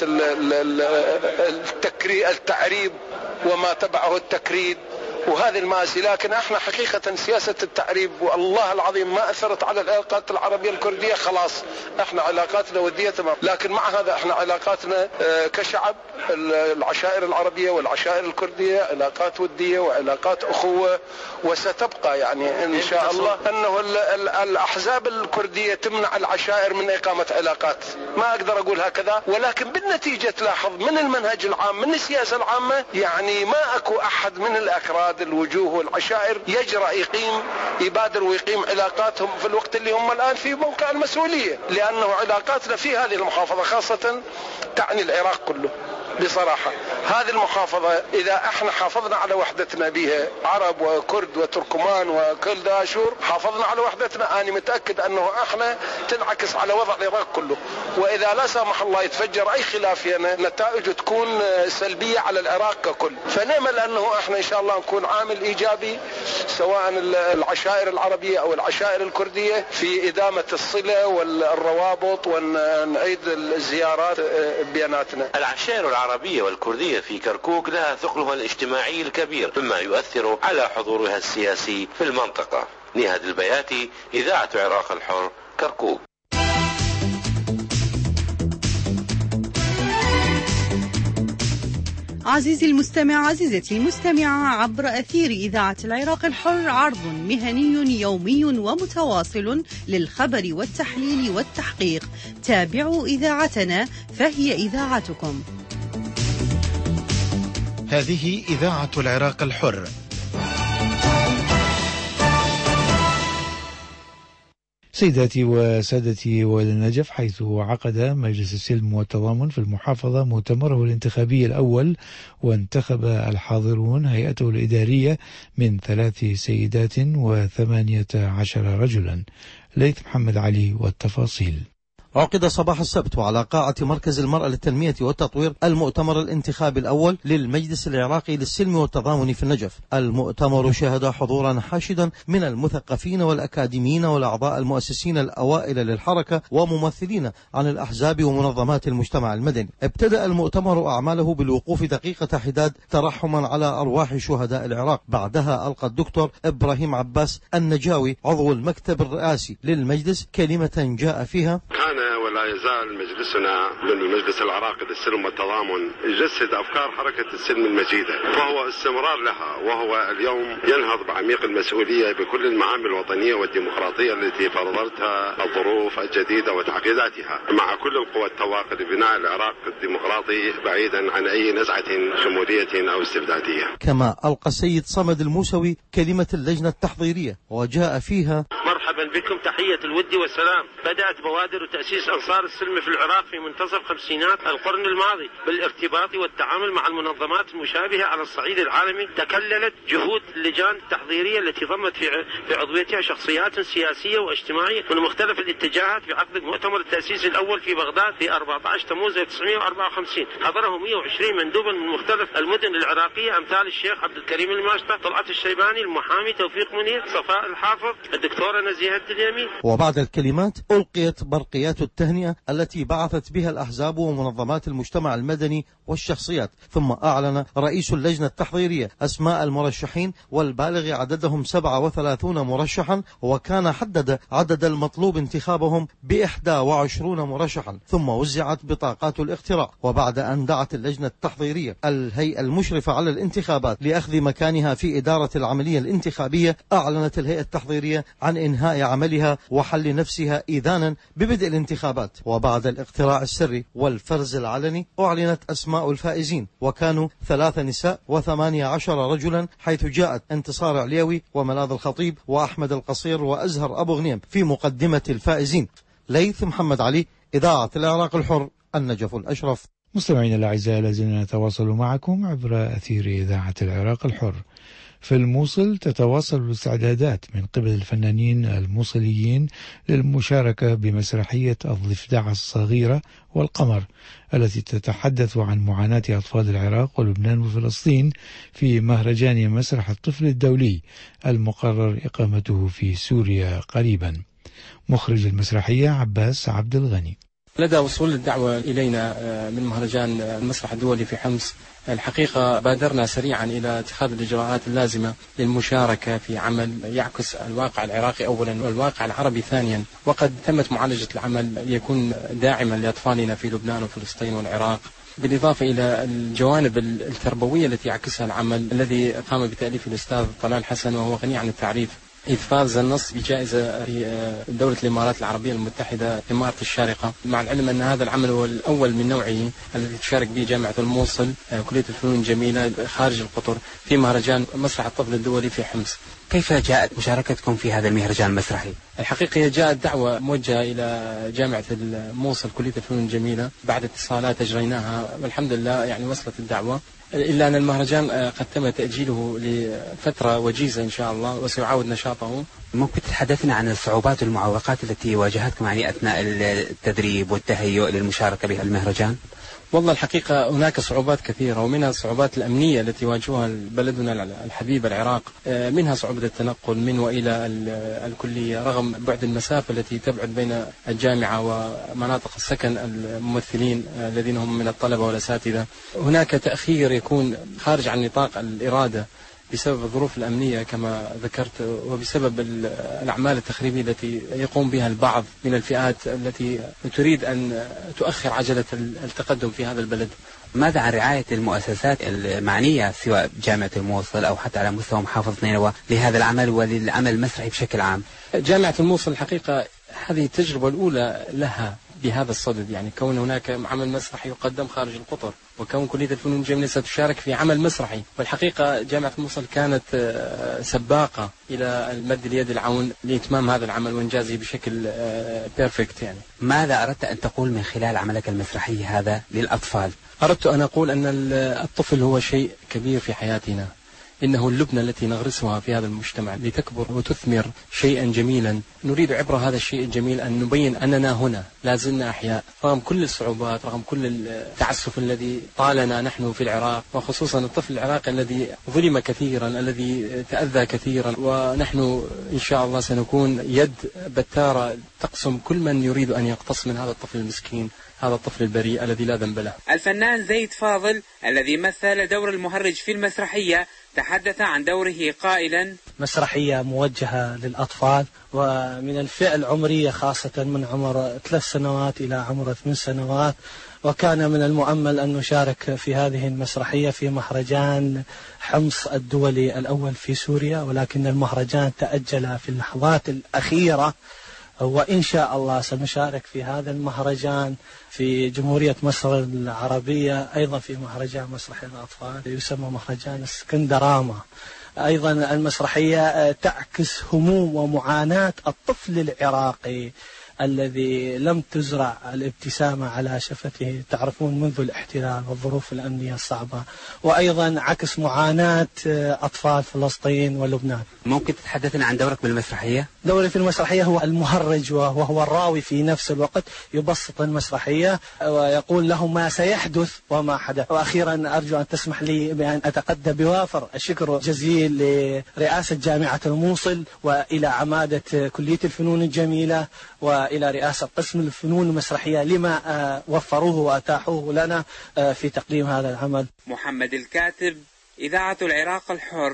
التعريب وما تبعه التكريد وهذه المآسي. لكن احنا حقيقة سياسة التعريب والله العظيم ما أثرت على العلاقات العربية الكردية، خلاص احنا علاقاتنا ودية تمام. لكن مع هذا احنا علاقاتنا كشعب العشائر العربية والعشائر الكردية علاقات ودية وعلاقات أخوة، وستبقى يعني إن شاء الله أنه الأحزاب الكردية تمنع العشائر من إقامة علاقات. ما أقدر أقول هكذا، ولكن بالنتيجة تلاحظ من المنهج العام من السياسة العامة يعني ما أكو أحد من الأكراد الوجوه والعشائر يبادر ويقيم علاقاتهم في الوقت اللي هم الآن في موقع المسؤولية، لأنه علاقاتنا في هذه المحافظة خاصة تعني العراق كله. بصراحة هذه المحافظة إذا احنا حافظنا على وحدتنا بها عرب وكرد وتركمان وكل داشور، حافظنا على وحدتنا، أنا متأكد أنه احنا تنعكس على وضع العراق كله. وإذا لا سامح الله يتفجر أي خلاف نتائج تكون سلبية على العراق ككل. فنأمل أنه احنا إن شاء الله نكون عامل إيجابي سواء العشائر العربية أو العشائر الكردية في إدامة الصلة والروابط ونعيد الزيارات بيناتنا. العشائر العربية والكردية في كركوك لها ثقلها الاجتماعي الكبير مما يؤثر على حضورها السياسي في المنطقة. نهاد البياتي، إذاعة العراق الحر، كركوك. عزيزي المستمع، عزيزتي المستمعة، عبر أثير إذاعة العراق الحر عرض مهني يومي ومتواصل للخبر والتحليل والتحقيق. تابعوا إذاعتنا فهي إذاعتكم. هذه إذاعة العراق الحر. سيداتي وسادتي، وإلى النجف، حيث عقد مجلس السلم والتضامن في المحافظة مؤتمره الانتخابي الأول، وانتخب الحاضرون هيئته الإدارية من 3 سيدات و18 رجلا. ليث محمد علي والتفاصيل. عقد صباح السبت وعلى قاعة مركز المرأة للتنمية والتطوير المؤتمر الانتخابي الأول للمجلس العراقي للسلم والتضامن في النجف. المؤتمر شهد حضورا حاشدا من المثقفين والأكاديميين والأعضاء المؤسسين الأوائل للحركة وممثلين عن الأحزاب ومنظمات المجتمع المدني. ابتدأ المؤتمر أعماله بالوقوف دقيقة حداد ترحما على أرواح شهداء العراق. بعدها ألقى الدكتور إبراهيم عباس النجاوي عضو المكتب الرئاسي للمجلس كلمة جاء فيها: كان ولا يزال مجلسنا من المجلس العراقي للسلم والتضامن يجسد أفكار حركة السلم المجيدة، وهو استمرار لها، وهو اليوم ينهض بعميق المسؤولية بكل المعامل الوطنية والديمقراطية التي فرضتها الظروف الجديدة وتعقيداتها، مع كل القوى التواقد لبناء العراق الديمقراطي بعيدا عن أي نزعة شمولية أو استبدادية. كما ألقى السيد صمد الموسوي كلمة اللجنة التحضيرية وجاء فيها: مرحبا بكم، تحية الود والسلام. بدأت بوادر تأسيس أنصار السلم في العراق في منتصف خمسينات القرن الماضي بالارتباط والتعامل مع المنظمات المشابهة على الصعيد العالمي. تكللت جهود اللجان التحضيرية التي ضمت في عضويتها شخصيات سياسية واجتماعية من مختلف الاتجاهات في عقد مؤتمر التأسيس الأول في بغداد في 14 تموز 1954. حضره 120 مندوبا من مختلف المدن العراقية أمثال الشيخ عبد الكريم الماشطة، طلعت الشيباني، المحامي توفيق منير، صفاء الحافظ، الدكتورة نزيهة الدليمي. وبعد الكلمات ألقيت برقيات التهنئة التي بعثت بها الأحزاب ومنظمات المجتمع المدني والشخصيات. ثم أعلن رئيس اللجنة التحضيرية أسماء المرشحين والبالغ عددهم 37 مرشحا، وكان حدد عدد المطلوب انتخابهم ب21 مرشحا. ثم وزعت بطاقات الاقتراع. وبعد أن دعت اللجنة التحضيرية الهيئة المشرفة على الانتخابات لأخذ مكانها في إدارة العملية الانتخابية، أعلنت الهيئة التحضيرية عن إنهاء عملها وحل نفسها إذانا ببدء الانتخابات. وبعد الاقتراع السري والفرز العلني أعلنت أسماء الفائزين، وكانوا 3 نساء و18 رجلا، حيث جاءت انتصار عليوي وملاذ الخطيب وأحمد القصير وأزهر أبو غنيم في مقدمة الفائزين. ليث محمد علي، إذاعة العراق الحر، النجف الأشرف. مستمعينا الأعزاء، لازلنا نتواصل معكم عبر أثير إذاعة العراق الحر. في الموصل تتواصل الاستعدادات من قبل الفنانين الموصليين للمشاركة بمسرحية الضفدعة الصغيرة والقمر، التي تتحدث عن معاناة أطفال العراق ولبنان وفلسطين في مهرجان مسرح الطفل الدولي المقرر إقامته في سوريا قريبا. مخرج المسرحية عباس عبد الغني: لدى وصول الدعوة إلينا من مهرجان المسرح الدولي في حمص، الحقيقة بادرنا سريعا إلى اتخاذ الإجراءات اللازمة للمشاركة في عمل يعكس الواقع العراقي أولا والواقع العربي ثانيا، وقد تمت معالجة العمل ليكون داعما لأطفالنا في لبنان وفلسطين والعراق، بالإضافة إلى الجوانب التربوية التي يعكسها العمل الذي قام بتأليف الأستاذ طلال حسن، وهو غني عن التعريف، إذ فاز النص بجائزة في دولة الإمارات العربية المتحدة إمارة الشارقة، مع العلم أن هذا العمل هو الأول من نوعه الذي تشارك به جامعة الموصل كلية الفنون الجميلة خارج القطر في مهرجان مسرح الطفل الدولي في حمص. كيف جاءت مشاركتكم في هذا المهرجان المسرحي؟ الحقيقة جاءت دعوة موجهة إلى جامعة الموصل كلية الفنون الجميلة بعد اتصالات أجريناها، والحمد لله يعني وصلت الدعوة، إلا أن المهرجان قد تم تأجيله لفترة وجيزة إن شاء الله وسيعاود نشاطه. ممكن تتحدثنا عن الصعوبات والمعوقات التي واجهتكم يعني أثناء التدريب والتهيؤ للمشاركة بهذا المهرجان؟ والله الحقيقة هناك صعوبات كثيرة، ومنها الصعوبات الأمنية التي يواجهها بلدنا الحبيب العراق، منها صعوبة التنقل من وإلى الكلية رغم بعد المسافة التي تبعد بين الجامعة ومناطق السكن الممثلين الذين هم من الطلبة والأساتذة. هناك تأخير يكون خارج عن نطاق الإرادة بسبب الظروف الأمنية كما ذكرت، وبسبب الأعمال التخريبية التي يقوم بها البعض من الفئات التي تريد أن تؤخر عجلة التقدم في هذا البلد. ماذا عن رعاية المؤسسات المعنية سواء جامعة الموصل أو حتى على مستوى محافظة نينوى لهذا العمل وللعمل المسرحي بشكل عام؟ جامعة الموصل الحقيقة هذه التجربة الأولى لها بهذا الصدد، يعني كون هناك عمل مسرحي يقدم خارج القطر، وكون كلية الفنون الجميلة ستشارك في عمل مسرحي، والحقيقة جامعة الموصل كانت سباقة إلى المد اليد العون لإتمام هذا العمل وإنجازه بشكل بيرفكت. يعني ماذا أردت أن تقول من خلال عملك المسرحي هذا للأطفال؟ أردت أن أقول أن الطفل هو شيء كبير في حياتنا، إنه اللبنة التي نغرسها في هذا المجتمع لتكبر وتثمر شيئا جميلا. نريد عبر هذا الشيء الجميل أن نبين أننا هنا لا زلنا أحياء رغم كل الصعوبات، رغم كل التعسف الذي طالنا نحن في العراق، وخصوصا الطفل العراقي الذي ظلم كثيرا، الذي تأذى كثيرا. ونحن إن شاء الله سنكون يد بتارة تقسم كل من يريد أن يقتص من هذا الطفل المسكين، هذا الطفل البريء الذي لا ذنب له. الفنان زيد فاضل الذي مثل دور المهرج في المسرحية تحدث عن دوره قائلا: مسرحية موجهة للأطفال، ومن الفئة العمرية خاصة من عمر 3 سنوات إلى عمر 8 سنوات. وكان من المؤمل أن نشارك في هذه المسرحية في مهرجان حمص الدولي الأول في سوريا، ولكن المهرجان تأجل في اللحظات الأخيرة، وإن شاء الله سنشارك في هذا المهرجان في جمهورية مصر العربية، أيضا في مهرجان مسرحي الأطفال يسمى مهرجان اسكندراما. أيضا المسرحية تعكس هموم ومعاناة الطفل العراقي الذي لم تزرع الابتسامة على شفته، تعرفون منذ الاحتلال والظروف الأمنية الصعبة، وأيضا عكس معاناة أطفال فلسطين ولبنان. ممكن تتحدثنا عن دورك بالمسرحية؟ دوري في المسرحية هو المهرج، وهو الراوي في نفس الوقت، يبسط المسرحية ويقول لهم ما سيحدث وما حدث. وأخيرا أرجو أن تسمح لي بأن أتقدم بوافر الشكر الجزيل لرئاسة جامعة الموصل، وإلى عمادة كلية الفنون الجميلة، وإلى رئاسة قسم الفنون المسرحية لما وفروه وأتاحوه لنا في تقديم هذا العمل. محمد الكاتب، إذاعة العراق الحر،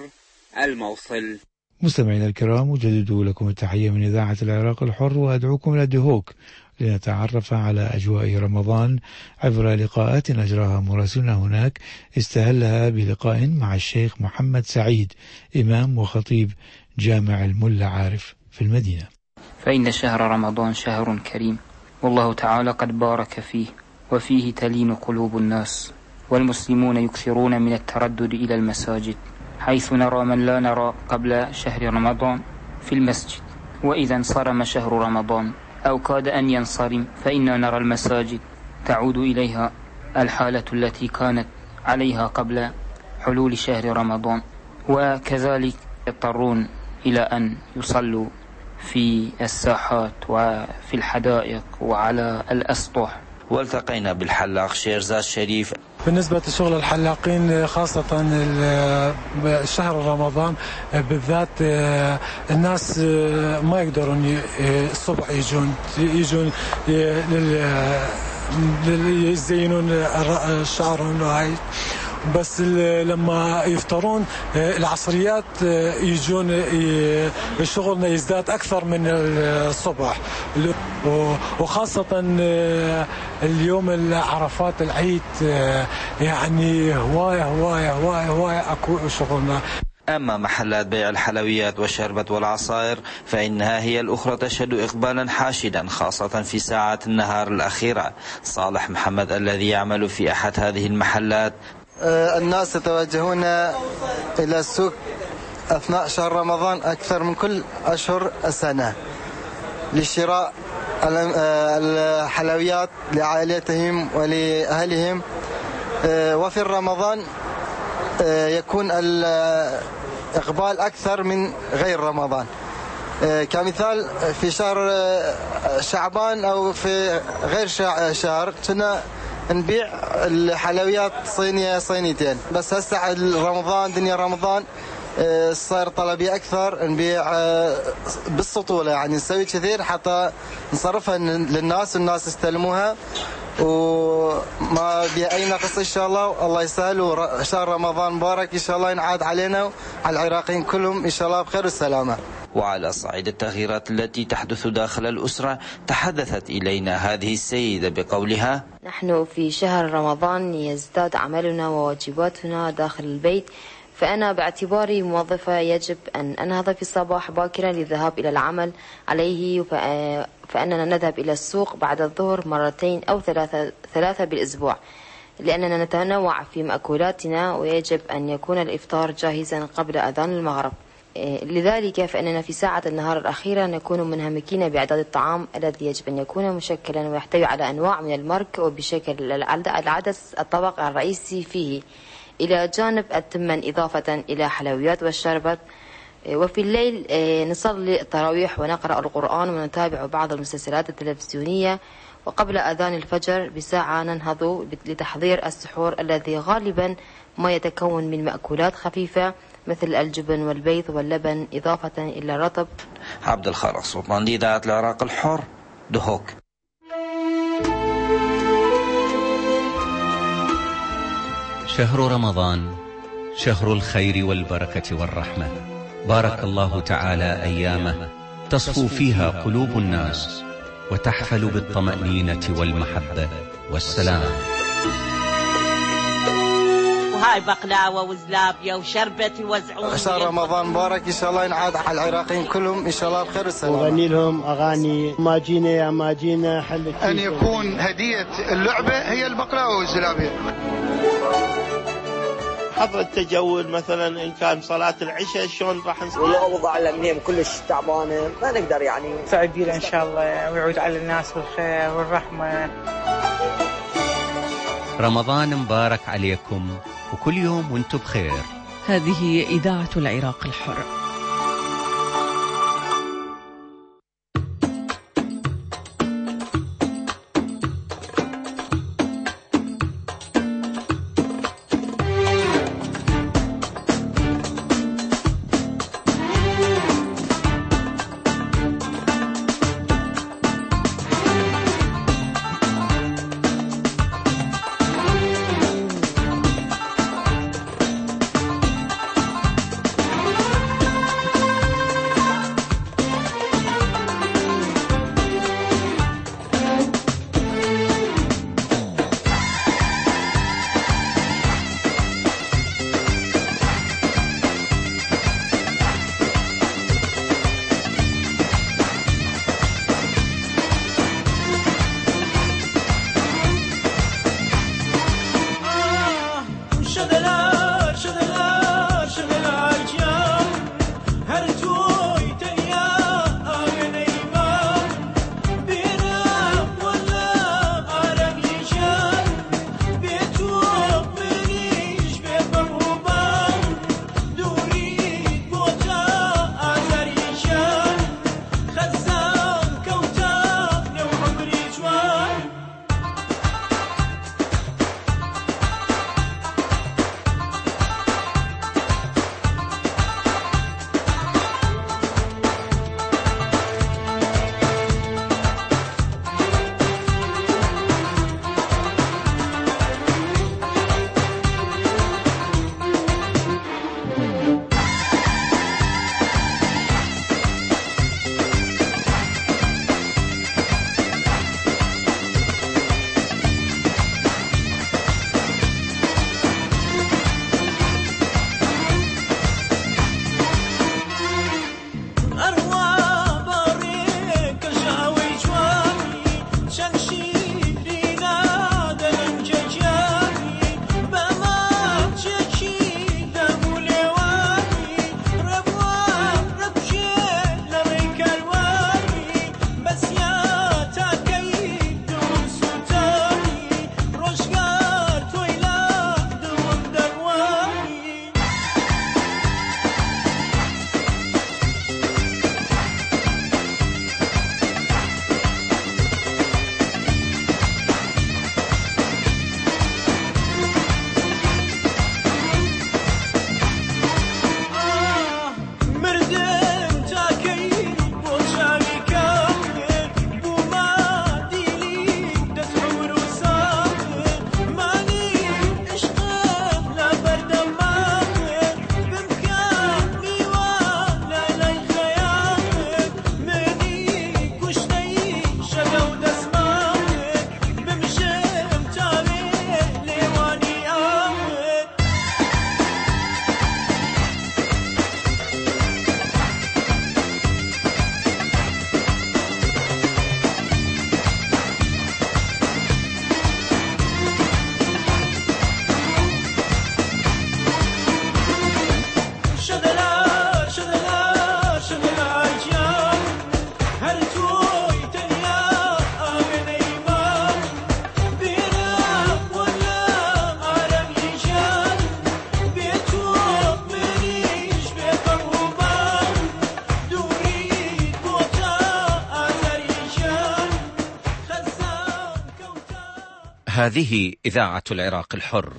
الموصل. مستمعينا الكرام، أجدد لكم التحية من إذاعة العراق الحر، وأدعوكم إلى الدهوك لنتعرف على أجواء رمضان عبر لقاءات أجراها مراسلنا هناك، استهلها بلقاء مع الشيخ محمد سعيد، إمام وخطيب جامع الملا عارف في المدينة. فإن شهر رمضان شهر كريم، والله تعالى قد بارك فيه، وفيه تلين قلوب الناس، والمسلمون يكثرون من التردد إلى المساجد، حيث نرى من لا نرى قبل شهر رمضان في المسجد، وإذا انصرم شهر رمضان أو كاد أن ينصرم فإننا نرى المساجد تعود إليها الحالة التي كانت عليها قبل حلول شهر رمضان، وكذلك يضطرون إلى أن يصلوا في الساحات وفي الحدائق وعلى الأسطح. والتقينا بالحلاق شيرزاد شريف. بالنسبة لشغل الحلاقين خاصة شهر رمضان بالذات، الناس ما يقدرون الصبح يجون يزينون شعرهم وهاي، بس لما يفطرون العصريات يجون شغلنا يزداد أكثر من الصبح، وخاصة اليوم العرفات العيد يعني هواية أكو شغلنا. أما محلات بيع الحلويات والشربة والعصائر فإنها هي الأخرى تشهد إقبالا حاشدا، خاصة في ساعات النهار الأخيرة. صالح محمد الذي يعمل في أحد هذه المحلات: الناس يتوجهون إلى السوق أثناء شهر رمضان أكثر من كل أشهر السنة لشراء الحلويات لعائلتهم ولأهلهم، وفي رمضان يكون الإقبال أكثر من غير رمضان. كمثال في شهر شعبان أو في غير شهر كنا نبيع الحلويات صينية صينيتين، بس هسه رمضان دنيا رمضان صار طلبي أكثر، نبيع بالسطولة، يعني نسوي كثير حتى نصرفها للناس والناس يستلموها وما بها أي نقص إن شاء الله. الله يسهل، وشهر رمضان مبارك إن شاء الله ينعاد علينا وعلى العراقيين كلهم إن شاء الله بخير والسلامة. وعلى صعيد التغييرات التي تحدث داخل الأسرة تحدثت إلينا هذه السيدة بقولها: نحن في شهر رمضان يزداد عملنا وواجباتنا داخل البيت، فأنا باعتباري موظفة يجب أن أنهض في الصباح باكرا للذهاب إلى العمل عليه، فأننا نذهب إلى السوق بعد الظهر مرتين أو ثلاثة بالأسبوع، لأننا نتنوع في مأكولاتنا ويجب أن يكون الإفطار جاهزا قبل أذان المغرب. لذلك فإننا في ساعة النهار الأخيرة نكون منهمكين بإعداد الطعام الذي يجب أن يكون مشكلا ويحتوي على أنواع من المرك وبشكل العدس الطبق الرئيسي فيه، إلى جانب التمن إضافة إلى حلويات والشربات. وفي الليل نصلي التراويح ونقرأ القرآن ونتابع بعض المسلسلات التلفزيونية. وقبل أذان الفجر بساعة ننهض لتحضير السحور الذي غالبا ما يتكون من مأكولات خفيفة مثل الجبن والبيض واللبن إضافة إلى الرطب. عبد الخالق سلطان لإذاعة العراق الحر، دهوك. شهر رمضان شهر الخير والبركة والرحمة، بارك الله تعالى أيامه تصفو فيها قلوب الناس وتحفل بالطمأنينة والمحبة والسلام. وهاي بقلاوة وزلابية وشربة يوزعون. شهر رمضان مبارك، إن شاء الله ينعاد على العراقيين كلهم إن شاء الله بخير والسلام. وغني لهم أغاني ما جينا يا ما جينا حل أن يكون هدية اللعبة هي البقلاوة والزلابية. حضر التجول مثلا إن كان صلاة العشاء شلون راح نصلي. والأوضاع على منهم كلش تعبانة، ما نقدر يعني. سعيدين إن شاء الله ويعود على الناس بالخير والرحمة. رمضان مبارك عليكم وكل يوم وانتم بخير. هذه إذاعة العراق الحر. هذه إذاعة العراق الحر.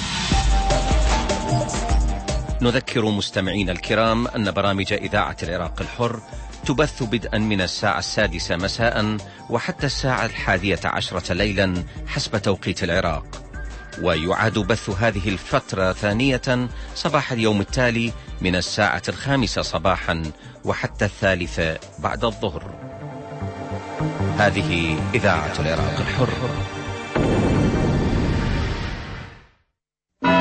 نذكر مستمعين الكرام أن برامج إذاعة العراق الحر تبث بدءا من الساعة 6 مساء وحتى الساعة 11 ليلا حسب توقيت العراق، ويعاد بث هذه الفترة ثانية صباح اليوم التالي من الساعة 5 صباحا وحتى 3 بعد الظهر. هذه إذاعة العراق الحر.